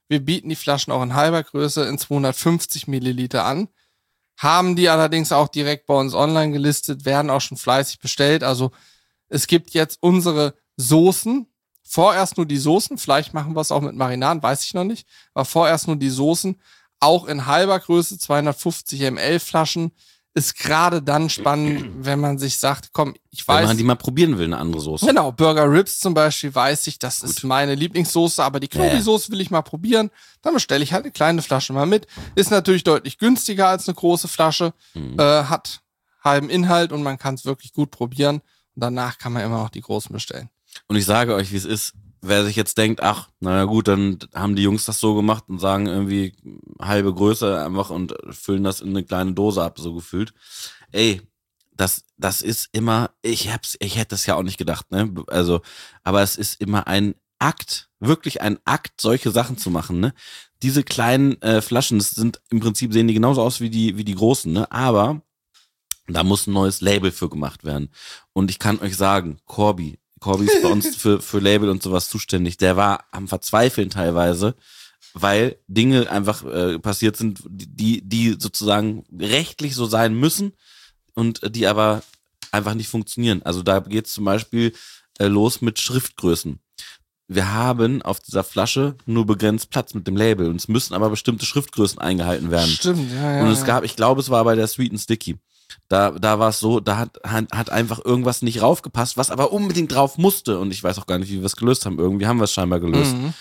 Wir bieten die Flaschen auch in halber Größe in zweihundertfünfzig Milliliter an. Haben die allerdings auch direkt bei uns online gelistet, werden auch schon fleißig bestellt. Also es gibt jetzt unsere Soßen, vorerst nur die Soßen, vielleicht machen wir es auch mit Marinaden, weiß ich noch nicht, aber vorerst nur die Soßen, auch in halber Größe, zweihundertfünfzig Milliliter Flaschen. Ist gerade dann spannend, wenn man sich sagt, komm, ich weiß... Wenn man die mal probieren will, eine andere Soße. Genau, Burger Ribs zum Beispiel, weiß ich, das Gut. ist meine Lieblingssoße, aber die Knobi-Soße will ich mal probieren. Dann bestelle ich halt eine kleine Flasche mal mit. Ist natürlich deutlich günstiger als eine große Flasche, Mhm. äh, hat halben Inhalt und man kann es wirklich gut probieren. Und danach kann man immer noch die großen bestellen. Und ich sage euch, wie es ist, wer sich jetzt denkt, ach, naja gut, dann haben die Jungs das so gemacht und sagen irgendwie halbe Größe einfach und füllen das in eine kleine Dose ab, so gefühlt. Ey, das, das ist immer, ich hab's, ich hätte das ja auch nicht gedacht, ne? Also, aber es ist immer ein Akt, wirklich ein Akt, solche Sachen zu machen, ne? Diese kleinen äh, Flaschen, das sind im Prinzip, sehen die genauso aus wie die, wie die großen, ne? Aber da muss ein neues Label für gemacht werden. Und ich kann euch sagen, Corby, Corby ist bei uns für, für Label und sowas zuständig. Der war am Verzweifeln teilweise, weil Dinge einfach äh, passiert sind, die, die sozusagen rechtlich so sein müssen und die aber einfach nicht funktionieren. Also da geht es zum Beispiel äh, los mit Schriftgrößen. Wir haben auf dieser Flasche nur begrenzt Platz mit dem Label und es müssen aber bestimmte Schriftgrößen eingehalten werden. Stimmt, ja, ja. Und es ja. gab, ich glaube, es war bei der Sweet and Sticky. Da, da war es so, da hat, hat, hat einfach irgendwas nicht raufgepasst, was aber unbedingt drauf musste. Und ich weiß auch gar nicht, wie wir es gelöst haben. Irgendwie haben wir es scheinbar gelöst. Mhm.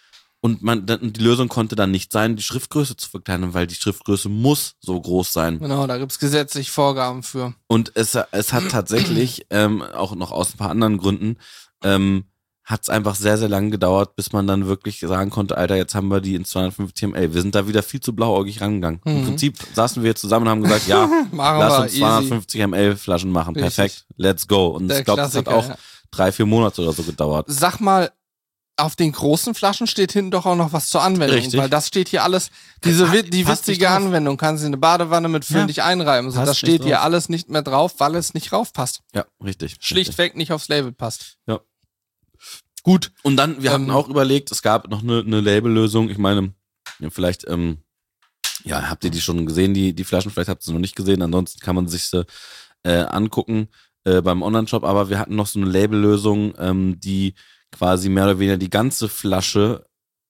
Und man, dann, die Lösung konnte dann nicht sein, die Schriftgröße zu verkleinern, weil die Schriftgröße muss so groß sein. Genau, da gibt's gesetzlich Vorgaben für. Und es, es hat tatsächlich, ähm, auch noch aus ein paar anderen Gründen, ähm, hat es einfach sehr, sehr lange gedauert, bis man dann wirklich sagen konnte, Alter, jetzt haben wir die in zweihundertfünfzig Milliliter. Wir sind da wieder viel zu blauäugig rangegangen. Mhm. Im Prinzip saßen wir zusammen und haben gesagt, ja, Machen lass wir, uns easy. zweihundertfünfzig Milliliter Flaschen machen. Richtig. Perfekt, let's go. Und Der ich glaube, das hat Klassiker, auch ja. drei, vier Monate oder so gedauert. Sag mal, auf den großen Flaschen steht hinten doch auch noch was zur Anwendung, Richtig. weil das steht hier alles, diese Pa- wi- die passt nicht witzige drauf. Anwendung, kannst du in eine Badewanne mit Ja. fündig einreiben. So, Passt das steht nicht hier drauf. alles nicht mehr drauf, weil es nicht raufpasst. Ja, richtig. richtig. Schlichtweg nicht aufs Label passt. Ja. Gut. Und dann, wir hatten Ähm, auch überlegt, es gab noch eine, eine Labellösung. Ich meine, ja, vielleicht, ähm, ja, habt ihr die schon gesehen, die, die Flaschen? Vielleicht habt ihr sie noch nicht gesehen. Ansonsten kann man sich sie äh, angucken äh, beim Online-Shop. Aber wir hatten noch so eine Labellösung, ähm, die quasi mehr oder weniger die ganze Flasche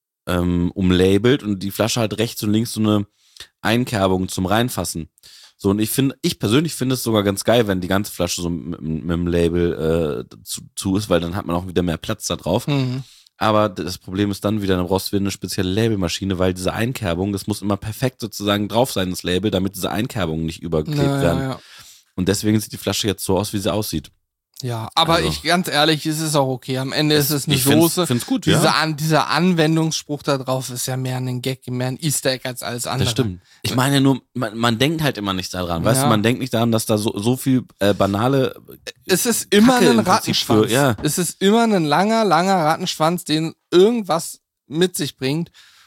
ähm, umlabelt und die Flasche halt rechts und links so eine Einkerbung zum Reinfassen. So, und ich finde, ich persönlich finde es sogar ganz geil, wenn die ganze Flasche so mit, mit dem Label äh, zu, zu ist, weil dann hat man auch wieder mehr Platz da drauf. Mhm. Aber das Problem ist dann wieder, dann brauchst du wieder eine spezielle Labelmaschine, weil diese Einkerbung, das muss immer perfekt sozusagen drauf sein, das Label, damit diese Einkerbungen nicht überklebt Ja, werden. ja, ja. Und deswegen sieht die Flasche jetzt so aus, wie sie aussieht. Ja, aber Also- ich, ganz ehrlich, es ist auch okay. Am Ende ist es eine Ich find's- Soße. find's gut, Diese ja. An, dieser Anwendungsspruch da drauf ist ja mehr ein Gag, mehr ein Easter Egg als alles andere. Das stimmt. Ich meine nur, man, man denkt halt immer nicht daran. Weißt Ja. du, man denkt nicht daran, dass da so, so viel äh, banale. Es ist immer Kacke ein im Prinzip Rattenschwanz. für- ja. Es ist immer ein langer, langer Rattenschwanz, den irgendwas mit sich bringt.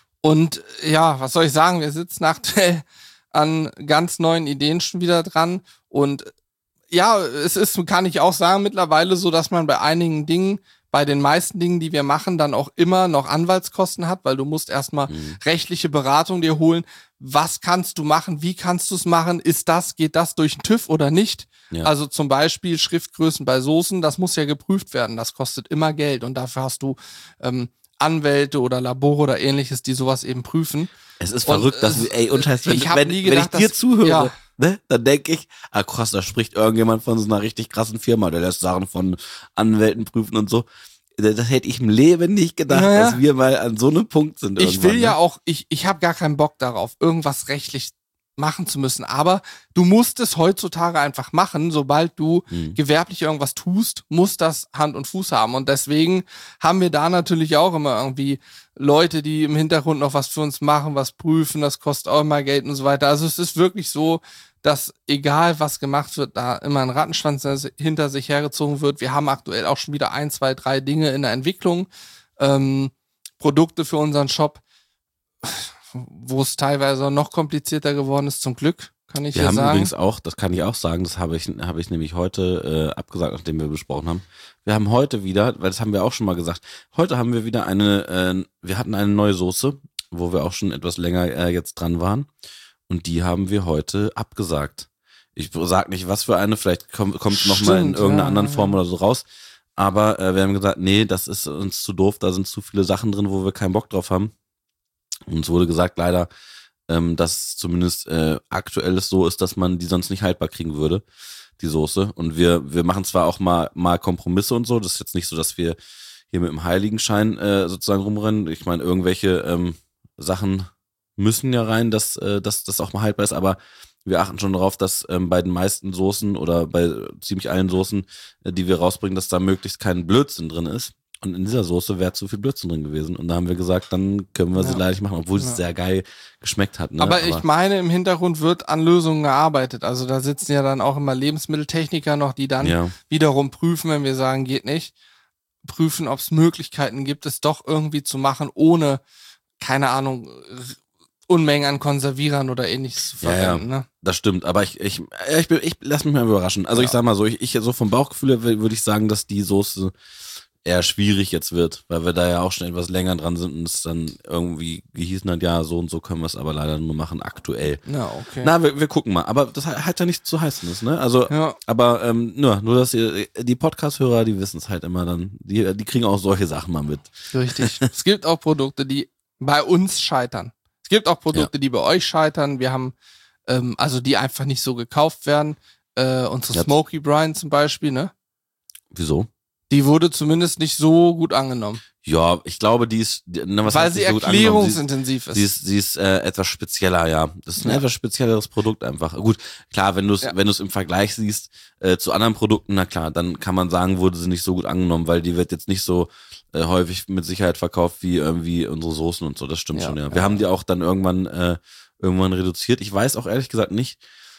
Und ja, was soll ich sagen? Wir sitzen aktuell an ganz neuen Ideen schon wieder dran. Und ja, es ist, kann ich auch sagen, mittlerweile so, dass man bei einigen Dingen, bei den meisten Dingen, die wir machen, dann auch immer noch Anwaltskosten hat, weil du musst erstmal Mhm. rechtliche Beratung dir holen. Was kannst du machen? Wie kannst du es machen? Ist das, geht das durch den TÜV oder nicht? Ja. Also zum Beispiel Schriftgrößen bei Soßen, das muss ja geprüft werden. Das kostet immer Geld und dafür hast du ähm, Anwälte oder Labore oder ähnliches, die sowas eben prüfen. Es ist Und, verrückt, dass äh, wir, ey, und heißt, wenn, ich hab wenn, nie wenn gedacht, ich dir dass- zuhöre, ja. ne, dann denke ich, ah krass, da spricht irgendjemand von so einer richtig krassen Firma, der lässt Sachen von Anwälten prüfen und so. Das, das hätte ich im Leben nicht gedacht, Naja. dass wir mal an so einem Punkt sind. Ich will irgendwann, ja ne? auch, ich, ich habe gar keinen Bock darauf, irgendwas rechtlich machen zu müssen. Aber du musst es heutzutage einfach machen. Sobald du Mhm. gewerblich irgendwas tust, muss das Hand und Fuß haben. Und deswegen haben wir da natürlich auch immer irgendwie Leute, die im Hintergrund noch was für uns machen, was prüfen, das kostet auch immer Geld und so weiter. Also es ist wirklich so, dass egal was gemacht wird, da immer ein Rattenschwanz hinter sich hergezogen wird. Wir haben aktuell auch schon wieder ein, zwei, drei Dinge in der Entwicklung, ähm, Produkte für unseren Shop, wo es teilweise noch komplizierter geworden ist, zum Glück, kann ich Wir ja haben sagen. übrigens auch, das kann ich auch sagen, das habe ich, habe ich nämlich heute äh, abgesagt, nachdem wir besprochen haben. Wir haben heute wieder, weil das haben wir auch schon mal gesagt, heute haben wir wieder eine, äh, wir hatten eine neue Soße wo wir auch schon etwas länger äh, jetzt dran waren. Und die haben wir heute abgesagt. Ich sag nicht, was für eine, vielleicht kommt es nochmal in irgendeiner ja, anderen Form ja. oder so raus. Aber äh, wir haben gesagt, nee, das ist uns zu doof, da sind zu viele Sachen drin, wo wir keinen Bock drauf haben. Und uns wurde gesagt, leider, ähm, dass zumindest äh, aktuell es so ist, dass man die sonst nicht haltbar kriegen würde, die Soße. Und wir wir machen zwar auch mal mal Kompromisse und so, das ist jetzt nicht so, dass wir hier mit dem Heiligenschein äh, sozusagen rumrennen. Ich meine, irgendwelche ähm, Sachen müssen ja rein, dass äh, dass das auch mal haltbar ist, aber wir achten schon darauf, dass ähm, bei den meisten Soßen oder bei ziemlich allen Soßen, äh, die wir rausbringen, dass da möglichst kein Blödsinn drin ist. Und in dieser Soße wäre zu viel Blödsinn drin gewesen. Und da haben wir gesagt, dann können wir ja. sie leider nicht machen, obwohl ja. es sehr geil geschmeckt hat. Ne? Aber, Aber ich meine, im Hintergrund wird an Lösungen gearbeitet. Also da sitzen ja dann auch immer Lebensmitteltechniker noch, die dann ja. wiederum prüfen, wenn wir sagen, geht nicht, prüfen, ob es Möglichkeiten gibt, es doch irgendwie zu machen, ohne, keine Ahnung, Unmengen an Konservierern oder ähnliches zu verwenden. Ja, ja. Ne? Das stimmt, aber ich, ich, ich, ich, ich lass mich mal überraschen. Also ja. ich sag mal so, ich, ich so vom Bauchgefühl würde ich sagen, dass die Soße eher schwierig jetzt wird, weil wir da ja auch schon etwas länger dran sind und es dann irgendwie gehießen hat, ja, so und so können wir es aber leider nur machen aktuell. Ja, okay. Na, wir, wir gucken mal. Aber das hat ja nicht zu heißen ist, ne? Also, ja. aber ähm, nur, nur, dass ihr, die Podcast-Hörer, die wissen es halt immer dann, die, die kriegen auch solche Sachen mal mit. Richtig. Es gibt auch Produkte, die bei uns scheitern. Es gibt auch Produkte, ja. die bei euch scheitern. Wir haben, ähm, also die einfach nicht so gekauft werden. Äh, unsere Jetzt. Smoky Brine zum Beispiel, ne? Wieso? Die wurde zumindest nicht so gut angenommen. Ja, ich glaube, die ist, ne, was weil heißt sie so erklärungsintensiv ist. Sie ist, sie ist äh, etwas spezieller, ja. Das ist ein ja. etwas spezielleres Produkt einfach. Gut, klar, wenn du es, ja. wenn du es im Vergleich siehst äh, zu anderen Produkten, na klar, dann kann man sagen, wurde sie nicht so gut angenommen, weil die wird jetzt nicht so äh, häufig mit Sicherheit verkauft wie irgendwie unsere Soßen und so. Das stimmt ja, schon, ja. Wir ja. haben die auch dann irgendwann äh, irgendwann reduziert. Ich weiß auch ehrlich gesagt nicht,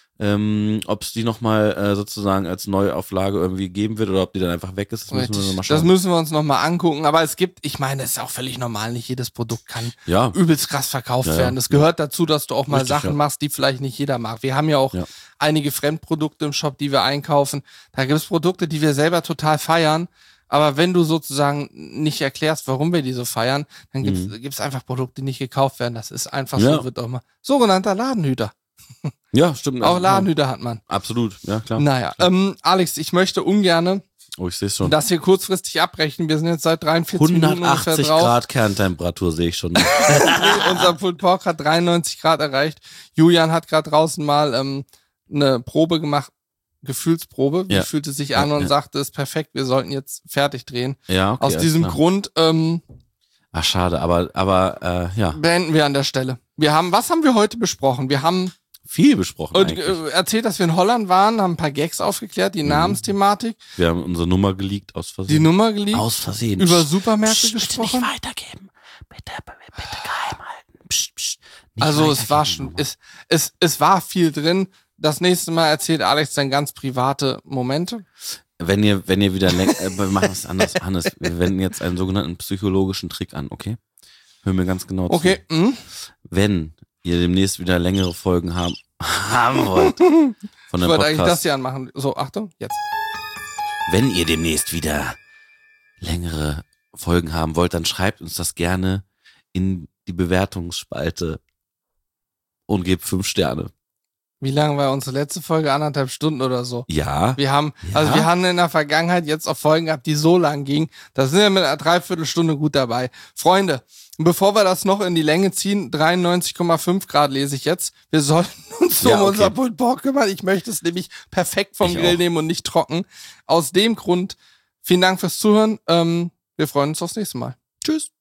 Ähm, ob es die nochmal äh, sozusagen als Neuauflage irgendwie geben wird oder ob die dann einfach weg ist. Das müssen wir, noch mal schauen. Das müssen wir uns nochmal angucken. Aber es gibt, ich meine, es ist auch völlig normal, nicht jedes Produkt kann ja. übelst krass verkauft ja, werden. Es gehört dazu, dass du auch mal Richtig, Sachen ja. machst, die vielleicht nicht jeder mag. Wir haben ja auch ja. einige Fremdprodukte im Shop, die wir einkaufen. Da gibt es Produkte, die wir selber total feiern. Aber wenn du sozusagen nicht erklärst, warum wir die so feiern, dann gibt es mhm. einfach Produkte, die nicht gekauft werden. Das ist einfach ja. so, wird auch mal sogenannter Ladenhüter. Ja, stimmt. Auch Ladenhüter hat man. Absolut, ja klar. Naja, klar. Ähm, Alex, ich möchte ungerne, oh, ich sehe schon, dass wir kurzfristig abbrechen. Wir sind jetzt seit dreiundvierzig Minuten ungefähr drauf. hundertachtzig Grad Kerntemperatur sehe ich schon. Nee, unser Pulled Pork hat dreiundneunzig Grad erreicht. Julian hat gerade draußen mal ähm, eine Probe gemacht, Gefühlsprobe. Wie ja. fühlt es sich an ja, und ja. sagte, es ist perfekt, wir sollten jetzt fertig drehen. Ja, okay, Aus diesem klar. Grund ähm, Ach, schade, aber, aber äh, ja. beenden wir an der Stelle. Wir haben, was haben wir heute besprochen? Wir haben viel besprochen und äh, erzählt, dass wir in Holland waren, haben ein paar Gags aufgeklärt, die mhm. Namensthematik. Wir haben unsere Nummer geleakt aus Versehen. Die Nummer geleakt. Aus Versehen. Über Supermärkte psst, gesprochen. Bitte nicht weitergeben. Bitte, bitte geheim halten. Psst, psst. Also es war schon, es, es, es war viel drin. Das nächste Mal erzählt Alex dann ganz private Momente. Wenn ihr, wenn ihr wieder länger, äh, wir machen es anders, Hannes. Wir wenden jetzt einen sogenannten psychologischen Trick an, okay? Hör mir ganz genau zu. Okay. Mhm. Wenn ihr demnächst wieder längere Folgen haben, haben wollt. Von dem ich wollte Podcast. eigentlich das hier anmachen. So, Achtung, jetzt. Wenn ihr demnächst wieder längere Folgen haben wollt, dann schreibt uns das gerne in die Bewertungsspalte und gebt fünf Sterne. Wie lange war unsere letzte Folge? Anderthalb Stunden oder so. Ja. Wir haben, ja. also wir haben in der Vergangenheit jetzt auch Folgen gehabt, die so lang gingen. Da sind wir mit einer Dreiviertelstunde gut dabei. Freunde, bevor wir das noch in die Länge ziehen, dreiundneunzig Komma fünf Grad lese ich jetzt. Wir sollten uns ja, um okay. unser Pulled Pork kümmern. Ich möchte es nämlich perfekt vom ich Grill auch. nehmen und nicht trocken. Aus dem Grund, vielen Dank fürs Zuhören. Ähm, wir freuen uns aufs nächste Mal. Tschüss.